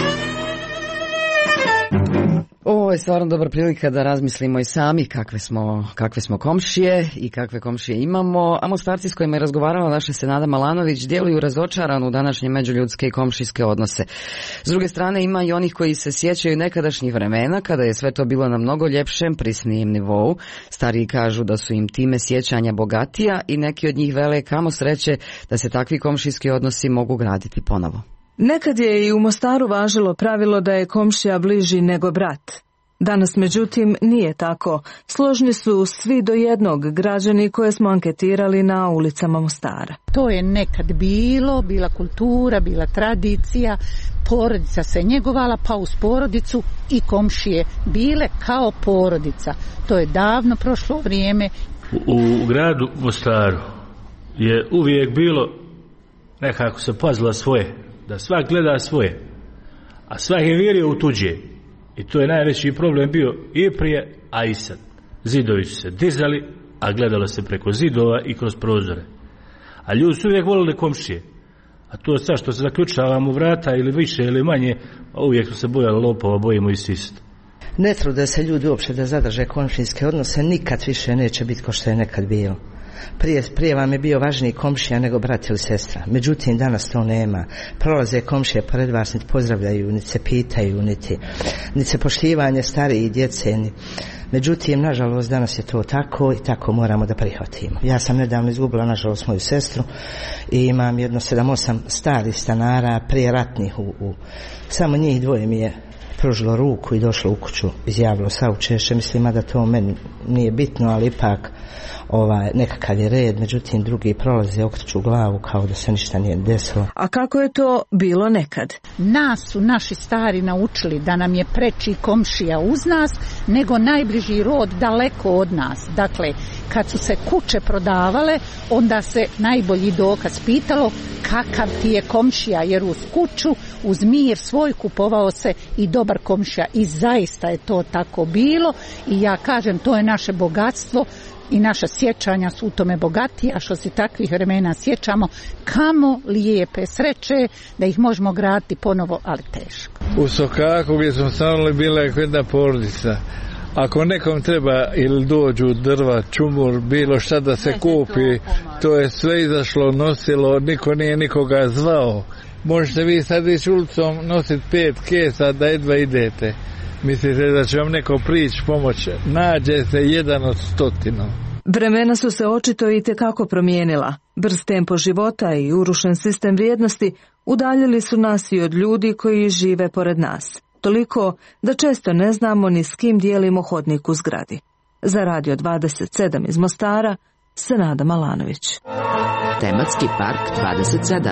Ovo je stvarno dobra prilika da razmislimo i sami kakve smo komšije i kakve komšije imamo, a Mostarci s kojima je razgovarala naša Senada Malanović djeluju razočarano u današnje međuljudske i komšijske odnose. S druge strane ima i onih koji se sjećaju nekadašnjih vremena kada je sve to bilo na mnogo ljepšem, prisnijem nivou. Stariji kažu da su im time sjećanja bogatija i neki od njih vele kamo sreće da se takvi komšijski odnosi mogu graditi ponovo. Nekad je i u Mostaru važilo pravilo da je komšija bliži nego brat. Danas, međutim, nije tako. Složni su svi do jednog građani koje smo anketirali na ulicama Mostara. To je nekad bila kultura, bila tradicija, porodica se njegovala, pa uz porodicu i komšije bile kao porodica. To je davno prošlo vrijeme. U gradu Mostaru je uvijek bilo nekako se pazila svoje, da svak gleda svoje, a svak je vjerio u tuđe. I to je najveći problem bio i prije, a i sad. Zidovi su se dizali, a gledalo se preko zidova i kroz prozore. A ljudi su uvijek volili komšije. A to sad što se zaključavamo vrata ili više ili manje, uvijek su se bojali lopova, bojimo i sist. Ne trude se ljudi uopće da zadrže komšijske odnose, nikad više neće biti kao što je nekad bilo. Prije vam je bio važniji komšija nego brat ili sestra. Međutim, danas to nema. Prolaze komšije pored vas, niti pozdravljaju, niti se pitaju, niti se poštivanje stariji djece. Međutim, nažalost, danas je to tako i tako moramo da prihvatimo. Ja sam nedavno izgubila, nažalost, moju sestru i imam jedno 7-8 starih stanara prijeratnih. Samo njih dvoje mi je pružilo ruku i došlo u kuću, izjavilo saučešće. Mislim da to meni nije bitno, ali ipak nekakav je red, međutim drugi prolaze, okreću glavu kao da se ništa nije desilo. A kako je to bilo nekad? Nas su naši stari naučili da nam je preči komšija uz nas nego najbliži rod daleko od nas. Dakle, kad su se kuće prodavale, onda se najbolji dokaz pitalo kakav ti je komšija, jer uz kuću, uz mir svoj kupovao se i dobar komšija. I zaista je to tako bilo i ja kažem, to je naše bogatstvo i naša sjećanja su u tome bogatija, a što se takvih vremena sjećamo, kamo lijepe sreće da ih možemo graditi ponovo, ali teško. U Sokaku gdje smo stanuli bila je jedna porodica. Ako nekom treba ili dođu drva, čumur, bilo šta da se kupi, to je sve izašlo, nosilo, niko nije nikoga zvao. Možete vi sad ići ulicom nositi 5 kesa da jedva idete. Mislite da će vam neko prići pomoć? Nađe se 1 od 100. Vremena su se očito i tekako promijenila. Brz tempo života i urušen sistem vrijednosti udaljili su nas i od ljudi koji žive pored nas. Toliko da često ne znamo ni s kim dijelimo hodnik u zgradi. Za Radio 27 iz Mostara, Senada Malanović. Tematski park 27.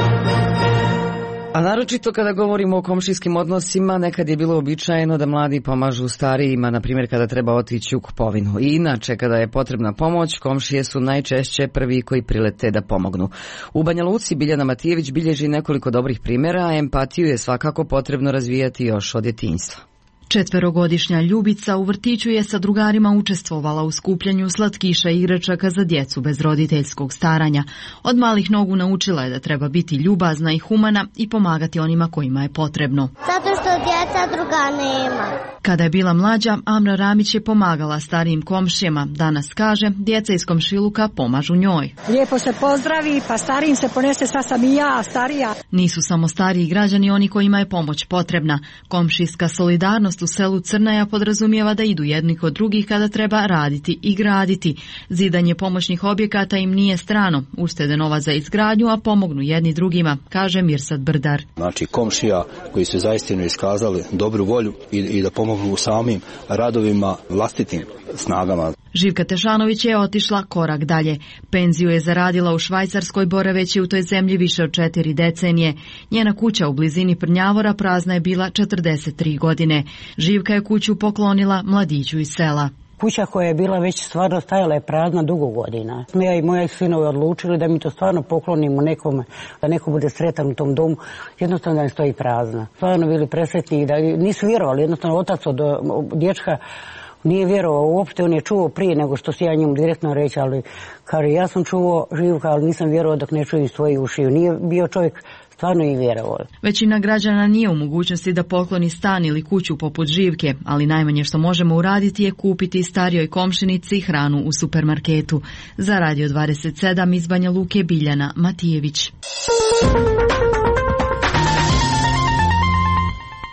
A naročito kada govorimo o komšijskim odnosima, nekad je bilo uobičajeno da mladi pomažu starijima, na primjer kada treba otići u kupovinu. I inače, kada je potrebna pomoć, komšije su najčešće prvi koji prilete da pomognu. U Banja Luci Biljana Matijević bilježi nekoliko dobrih primjera, a empatiju je svakako potrebno razvijati još od djetinjstva. 4-godišnja Ljubica u vrtiću je sa drugarima učestvovala u skupljanju slatkiša i igračaka za djecu bez roditeljskog staranja. Od malih nogu naučila je da treba biti ljubazna i humana i pomagati onima kojima je potrebno. Zato što djeca druga nema. Kada je bila mlađa, Amra Ramić je pomagala starijim komšijama. Danas kaže, djeca iz komšiluka pomažu njoj. Lijepo se pozdravi, pa starijim se ponese, sad sam i ja starija. Nisu samo stariji građani oni kojima je pomoć potrebna. Komšijska solidarnost u selu Crnaja podrazumijeva da idu jedni kod drugih kada treba raditi i graditi. Zidanje pomoćnih objekata im nije strano. Uštede novac za izgradnju, a pomognu jedni drugima, kaže Mirsad Brdar. Znači komšija koji su zaistinu iskazali dobru volju i da pomognu u samim radovima vlastitim snagama. Živka Tešanović je otišla korak dalje. Penziju je zaradila u Švajcarskoj, boraveći u toj zemlji više od 4 decenije. Njena kuća u blizini Prnjavora prazna je bila 43 godine. Živka je kuću poklonila mladiću iz sela. Kuća koja je bila već stvarno stajala je prazna dugo godina. Ja i moji sinovi odlučili da mi to stvarno poklonimo nekome, da neko bude sretan u tom domu, jednostavno da ne stoji prazna. Stvarno bili presretni i da nisu vjerovali, jednostavno otac od dječka nije vjerovao uopšte, on je čuo prije nego što se ja njemu direktno reći, ali kaže ja sam čuo Živka, ali nisam vjerovao dok ne čujem iz tvoje ušiju. Nije bio čovjek stvarno i vjerovao. Većina građana nije u mogućnosti da pokloni stan ili kuću poput Živke, ali najmanje što možemo uraditi je kupiti starijoj komšinici hranu u supermarketu. Za Radio 27 iz Banja Luke Biljana Matijević.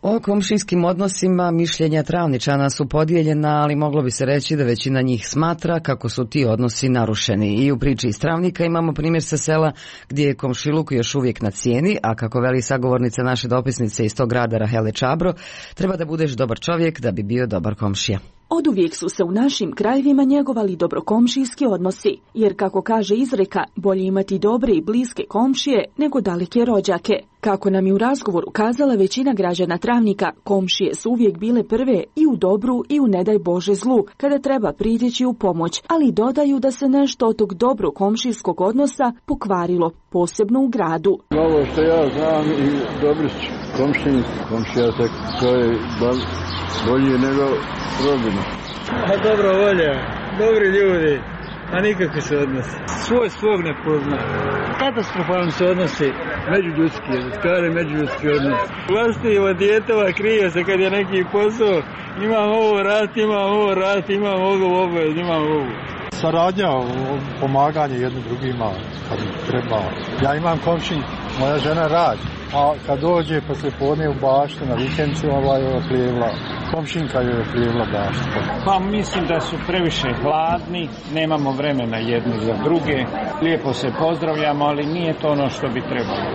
O komšijskim odnosima mišljenja Travničana su podijeljena, ali moglo bi se reći da većina njih smatra kako su ti odnosi narušeni. I u priči iz Travnika imamo primjer sa sela gdje je komšiluk još uvijek na cijeni, a kako veli sagovornica naše dopisnice iz tog grada Rahele Čabro, treba da budeš dobar čovjek da bi bio dobar komšija. Oduvijek su se u našim krajevima njegovali dobrokomšijski odnosi, jer kako kaže izreka, bolje imati dobre i bliske komšije nego daleke rođake. Kako nam je u razgovoru kazala većina građana Travnika, komšije su uvijek bile prve i u dobru i u ne daj Bože zlu, kada treba priteći u pomoć, ali dodaju da se nešto od tog dobro komšijskog odnosa pokvarilo, posebno u gradu. Ovo što ja znam i Dobrić, komšija se koji bolji nego rodbina. A dobro volja, dobri ljudi, a nikakvi se odnosi. Svoj svog ne pozna. Katastrofalni se odnosi međuljudski, stari međuljudski odnos. Vlastimo djetova krije se kad je neki posao, imam ovo rad, imam ovo obvez, imam ovo. Saradnja, pomaganje jednim drugima kad treba. Ja imam komšin, moja žena radi, a kad dođe posle podne u baštu na vikencu, plijevla. Komšinka je plijevla baštu. Pa mislim da su previše hladni, nemamo vremena jedni za druge. Lijepo se pozdravljamo, ali nije to ono što bi trebalo.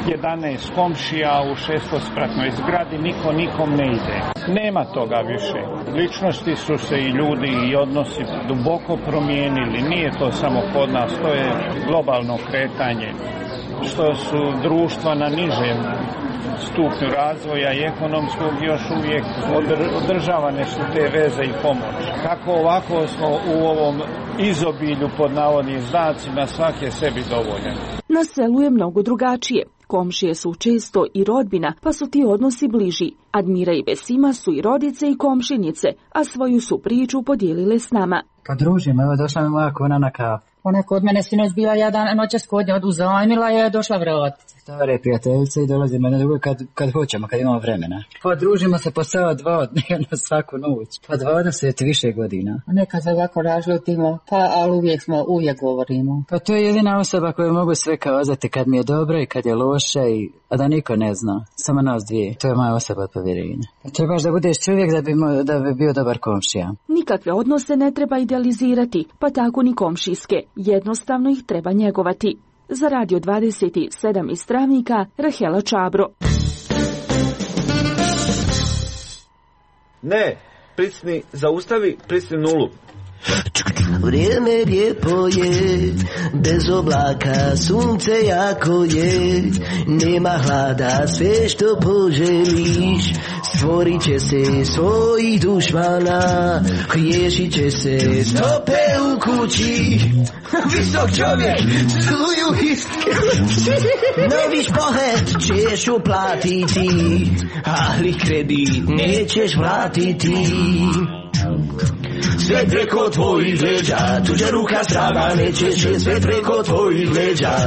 11 komšija u 600-spratnoj zgradi, niko nikom ne ide. Nema toga više. Ličnosti su se i ljudi i odnosi duboko promijenili. Nije to samo kod nas, to je globalno kretanje. Što su društva na nižem stupnju razvoja i ekonomskog još uvijek održavane su te veze i pomoć. Kako ovako smo u ovom izobilju pod navodnim znacima svake sebi dovoljan. Na selu je mnogo drugačije. Komšije su često i rodbina, pa su ti odnosi bliži. Admira i Besima su i rodice i komšinice, a svoju su priču podijelile s nama. Pa družimo, evo došla mi moja kona na kafu. Ona kod mene sinoć bila jedan noćas kod nje, uzajmila je došla vratiti. Stare prijateljice i dolazimo na drugo kad hoćemo, kad imamo vremena. Pa družimo se po sat, dva dnevno svaku noć. Pa 20 više godina. Nekad se ovako razljutimo, ali uvijek govorimo. Pa to je jedina osoba koju mogu sve kazati kad mi je dobro i kad je loše, a da niko ne zna. Samo nas dvije. To je moja osoba od povjerenja. Trebaš da budeš čovjek da bi bio dobar komšija. Nikakve odnose ne treba idealizirati, pa tako ni komšijske. Jednostavno ih treba njegovati. Za Radio 27 iz Travnika, Rahela Čabro. Ne, pricni, zaustavi, pricni nulu. Vrijeme lijepo je, bez oblaka, sunce jako je, nema hlada, sve što poželiš, stvorit će se svojih dušmana, riješit će se stope u kući, visok čovjek, struju novi špohet ćeš uplatiti, ali kredit nećeš vratiti. Sve preko tvojih leđa, tuđa ruka strava neće, sve preko tvojih leđa.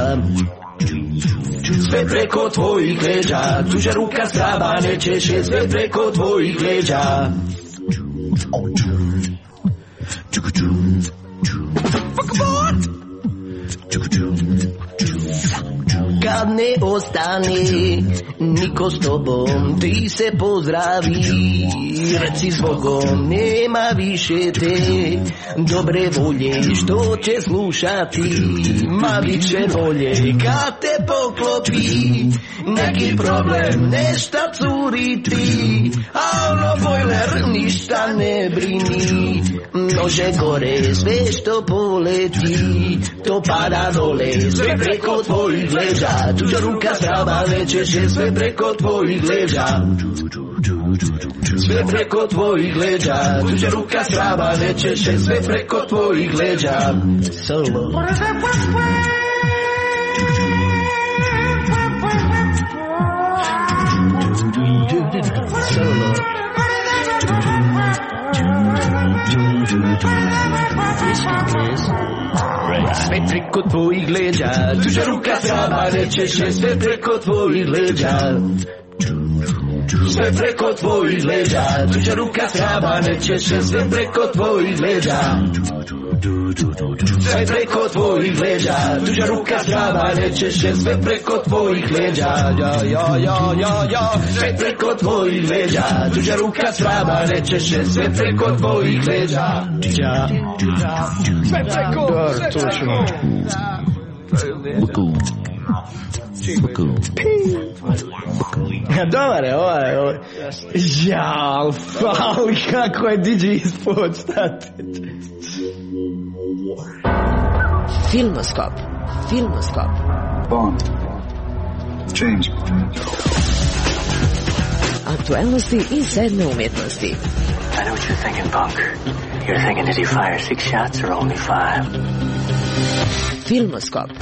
Sve preko tvojih leđa, tuđa ruka strava neće, sve preko tvojih leđa. Kad ne ostane niko s tobom, ti se pozdravi, reci zbogom, nema više te dobre volje što će slušati, ma bit će bolje kad te poklopi neki problem, nešta curiti, a ono bojler ništa ne brini, nože gore sve što poleti, to pada dole, sve preko tvojih leđa, tuđa ruka strava neće, sve preko tvojih leđa. Sve preko tvojih leđa, tuđa ruka strava neće, sve preko tvojih leđa. Solo. Solo. Sve preko tvojih leđa, tuđa ruka strava neće, sve preko tvojih leđa. Sve preko tvojih leđa, tuđa ruka strava neće, sve preko tvojih leđa. Sve preko tvojih leđa, tuđa ruka strava nečeše, sve preko tvojih leđa, sve preko tvojih leđa, tuđa ruka strava nečeše, sve preko tvojih leđa, sve preko, Dobar je, ovaj. Jal, kako je DJ ispod, šta ti? Filmoskop. Bond. James Bond. Aktualnosti i sedme umjetnosti. I know what you're thinking, punk. You're thinking, did he fire 6 shots or only 5? Filmoskop.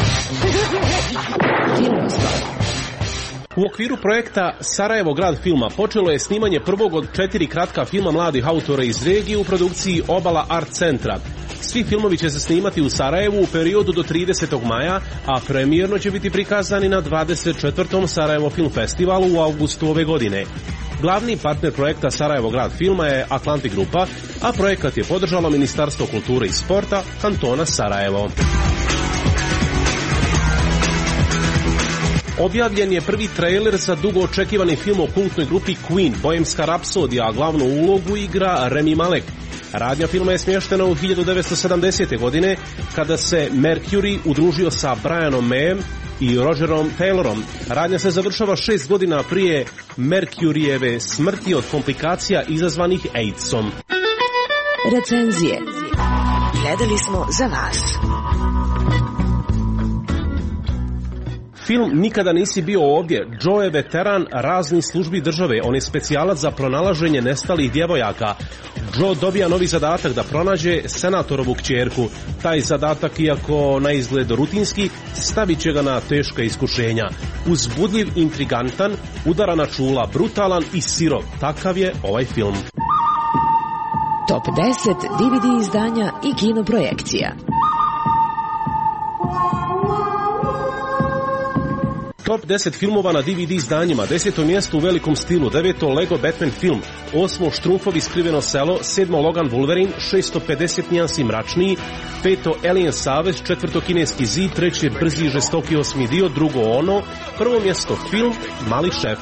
U okviru projekta Sarajevo grad filma počelo je snimanje prvog od 4 kratka filma mladih autora iz regije u produkciji Obala Art Centra. Svi filmovi će se snimati u Sarajevu u periodu do 30. maja, a premijerno će biti prikazani na 24. Sarajevo Film Festivalu u avgustu ove godine. Glavni partner projekta Sarajevo grad filma je Atlantik Grupa, a projekat je podržalo Ministarstvo kulture i sporta kantona Sarajevo. Objavljen je prvi trailer za dugo očekivani film o kultnoj grupi Queen, Bohemska rapsodija, a glavnu ulogu igra Rami Malek. Radnja filma je smještena u 1970. godine, kada se Mercury udružio sa Brianom Mayem i Rogerom Taylorom. Radnja se završava 6 godina prije Mercuryjeve smrti od komplikacija izazvanih AIDS-om. Recenzije. Gledali smo za vas. Film Nikada nisi bio ovdje. Joe je veteran raznih službi države. On je specijalac za pronalaženje nestalih djevojaka. Joe dobija novi zadatak da pronađe senatorovu kćerku. Taj zadatak, iako na izgled rutinski, stavit će ga na teška iskušenja. Uzbudljiv, intrigantan, udara na čula, brutalan i sirov. Takav je ovaj film. Top 10 DVD izdanja i kinoprojekcija. Top 10 filmova na DVD izdanjima. 10. mjesto u velikom stilu. 9. Lego Batman film. 8. Štrumfovi skriveno selo. 7. Logan Wolverine. 6. 50 nijansi mračniji. 5. Alien Savez. 4. Kineski zid. 3. Brzi i žestoki 8. dio. 2. Ono. 1. mjesto film Mali šef.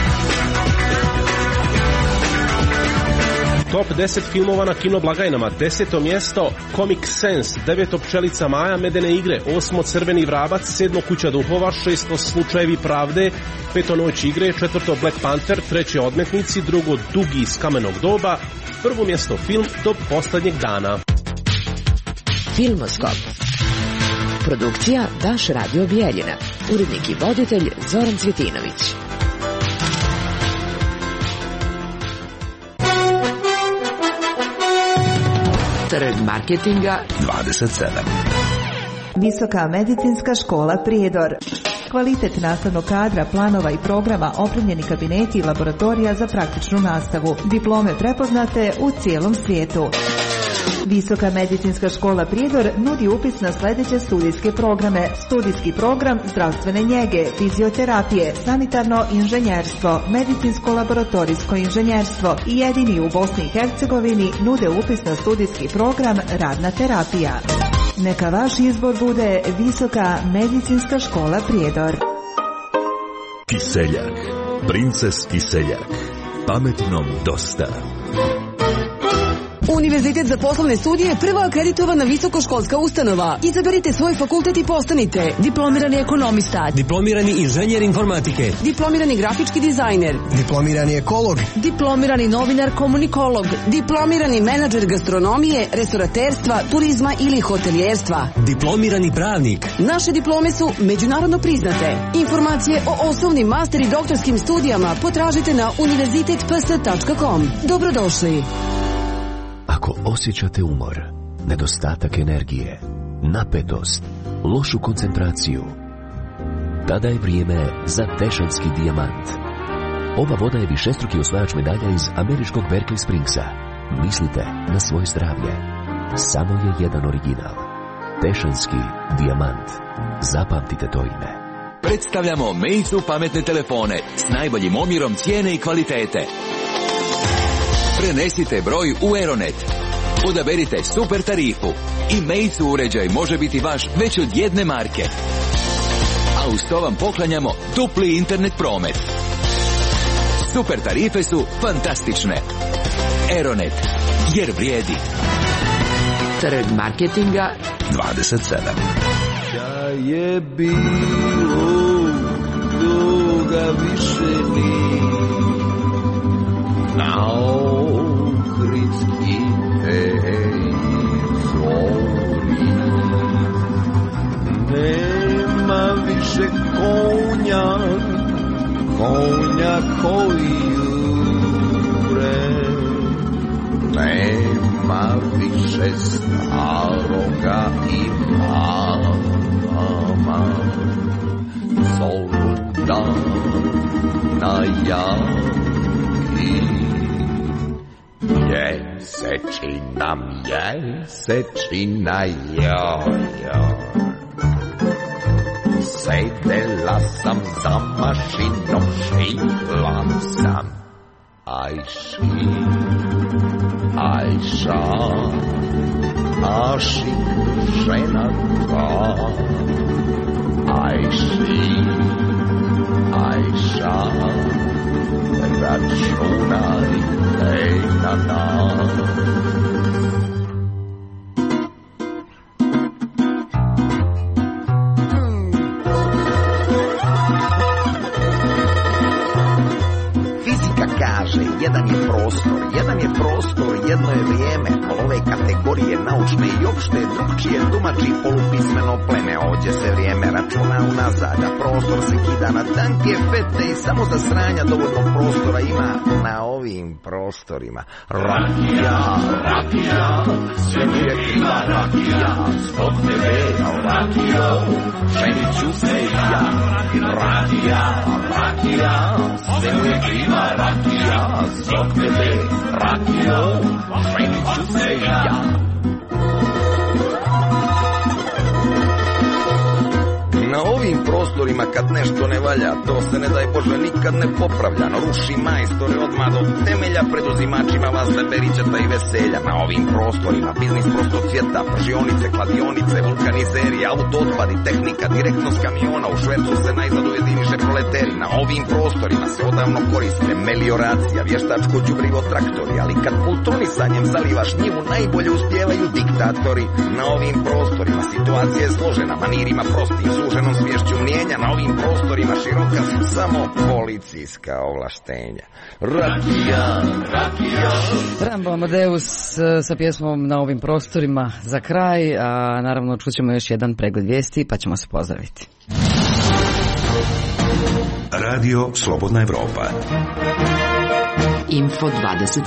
Top 10 filmova na kinoblagajnama. 10. mjesto Comic Sense. 9. Pčelica Maja, Medene igre. 8. Crveni vrabac. 7. Kuća duhova. 6. Slučajevi pravde. 5. Noć igre. 4. Black Panther. 3. Odmetnici. 2. Dugi iz kamenog doba. 1. mjesto film Do posljednjeg dana. Filmoskop. Produkcija Daš Radio Bijeljina. Urednik i voditelj Zoran Cvjetinović. Trg marketinga 27. Visoka medicinska škola Prijedor. Kvalitet nastavnog kadra, planova i programa, opremljeni kabineti i laboratorija za praktičnu nastavu. Diplome prepoznate u cijelom svijetu. Visoka medicinska škola Prijedor nudi upis na sljedeće studijske programe. Studijski program zdravstvene njege, fizioterapije, sanitarno inženjerstvo, medicinsko-laboratorijsko inženjerstvo i jedini u Bosni i Hercegovini nude upis na studijski program radna terapija. Neka vaš izbor bude Visoka medicinska škola Prijedor. Kiseljak, princes Kiseljak, pametnom dosta. Univerzitet za poslovne studije je prva akreditovana visokoškolska ustanova. Izaberite svoj fakultet i postanite diplomirani ekonomista, diplomirani inženjer informatike, diplomirani grafički dizajner, diplomirani ekolog, diplomirani novinar komunikolog, diplomirani menadžer gastronomije, restoraterstva, turizma ili hotelijerstva, diplomirani pravnik. Naše diplome su međunarodno priznate. Informacije o osnovnim, master i doktorskim studijama potražite na univerzitetps.com. Dobrodošli. Ako osjećate umor, nedostatak energije, napetost, lošu koncentraciju, tada je vrijeme za Tešanski dijamant. Ova voda je višestruki osvajač medalja iz američkog Berkeley Springsa. Mislite na svoje zdravlje. Samo je jedan original. Tešanski dijamant. Zapamtite to ime. Predstavljamo Meizu pametne telefone s najboljim omjerom cijene i kvalitete. Prenesite broj u Aeronet. Odaberite super tarifu i Meizu uređaj može biti vaš već od jedne marke. A uz to vam poklanjamo dupli internet promet. Super tarife su fantastične. Aeronet, jer vrijedi. Trg marketinga 27. Da je bilo toga više ni na ohridski zori. Nema više konja koji jure. Nema više staroga imama, soldana jaki. Mjesečina, joj. Sedela sam za mašinom, šila sam. Ajša, ašik žena ta. Ajša, računaj na nas. Kaže, jedan je prostor, jedno je vrijeme, ali ove kategorije naučne i opšte drugčije tumači polupismeno pleme. Ođe se vrijeme računa unazad, a prostor se kida na tanke fete i samo za sranja dovoljno prostora ima na ovim prostorima. Rakija, sve mi je kriva rakija, zbog tebe rakija, ženit ću se ja. Rakija, sve mi je kriva rakija, zbog tebe rakija, ženit ću se ja. Na ovim prostorima kad nešto ne valja, to se ne daj Bože nikad ne popravlja. No ruši majstore odmah do temelja, preduzimačima vas beričeta i veselja. Na ovim prostorima biznis prosto cvjeta, pržionice, kladionice, vulkanizeri, auto otpadi, tehnika direktno s kamiona. U švercu se najzad ujediniše proleteri. Na ovim prostorima se odavno koriste melioracija, vještačko đubrivo, traktori. Ali kad pultronisanjem zalivaš njivu, najbolje uspijevaju diktatori. Na ovim prostorima situacija je složena, manirima prostim, suženom svješću mnijenja. Na ovim prostorima široka su samo policijska ovlaštenja. Rakija. Rambo Amadeus sa pjesmom Na ovim prostorima za kraj, a naravno čućemo još jedan pregled vijesti pa ćemo se pozdraviti. Radio Slobodna Evropa. Info 27.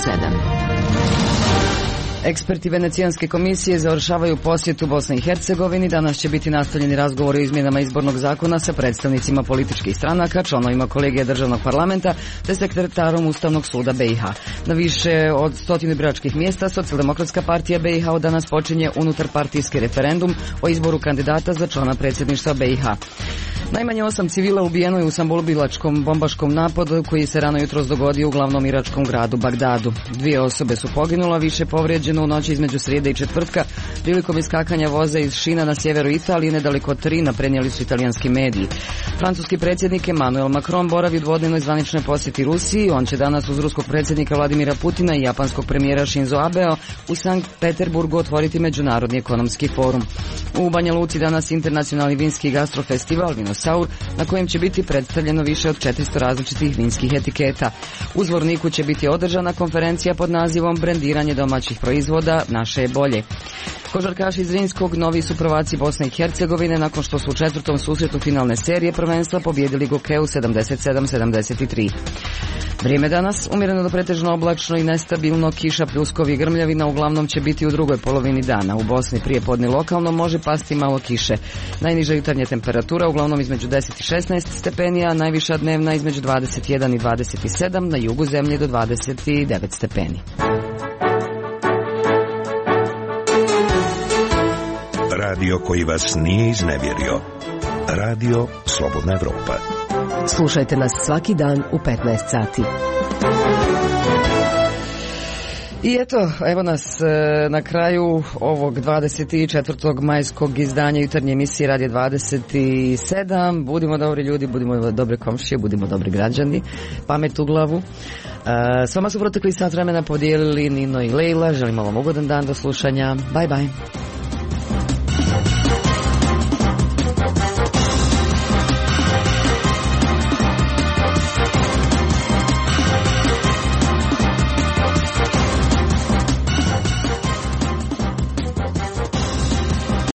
Eksperti Venecijanske komisije završavaju posjetu Bosni i Hercegovini. Danas će biti nastavljeni razgovori o izmjenama izbornog zakona sa predstavnicima političkih stranaka, članovima kolegija državnog parlamenta te sekretarom Ustavnog suda BiH. Na više od 100 biračkih mjesta Socijaldemokratska partija BiH od danas počinje unutarpartijski referendum o izboru kandidata za člana predsjedništva BiH. Najmanje 8 civila ubijeno je u samoubilačkom bombaškom napadu koji se rano jutros dogodio u glavnom iračkom gradu Bagdadu. 2 osobe su poginula, više povrijeđeno u noći između srijede i četvrtka prilikom iskakanja voza iz šina na sjeveru Italije nedaleko od Torina, prenijeli su italijanski mediji. Francuski predsjednik Emmanuel Macron boravi u dvodnevnoj zvaničnoj posjeti Rusiji. On će danas uz ruskog predsjednika Vladimira Putina i japanskog premijera Shinzo Abeo u Sankt Peterburgu otvoriti međunarodni ekonomski forum. U Banja Luci danas internacionalni vinski gastrofestival Vinosaur, na kojem će biti predstavljeno više od 400 različitih vinskih etiketa. U Zvorniku će biti održana konferencija pod nazivom Brendiranje domaćih proizvoda, naše je bolje. Košarkaši iz Zrinskog novi su prvaci Bosne i Hercegovine nakon što su u 4. susretu finalne serije prvenstva pobjedili Gokeu 77-73. Vrijeme danas umjereno do pretežno oblačno i nestabilno, kiša, pljuskovi i grmljavina uglavnom će biti u drugoj polovini dana. U Bosni prije podne lokalno može pasti malo kiše. Najniža jutarnja temperatura uglavnom između 10 i 16 stepeni, a najviša dnevna između 21 i 27, na jugu zemlje do 29 stepeni. Radio koji vas nije iznevjerio. Radio Slobodna Evropa. Slušajte nas svaki dan u 15 sati. I eto, evo nas na kraju ovog 24. majskog izdanja jutarnje emisije Radio 27. Budimo dobri ljudi, budimo dobre komšije, budimo dobri građani, pamet u glavu. S vama su protekli sat vremena podijelili Nino i Lejla. Želimo vam ugodan dan, do slušanja. Bye bye.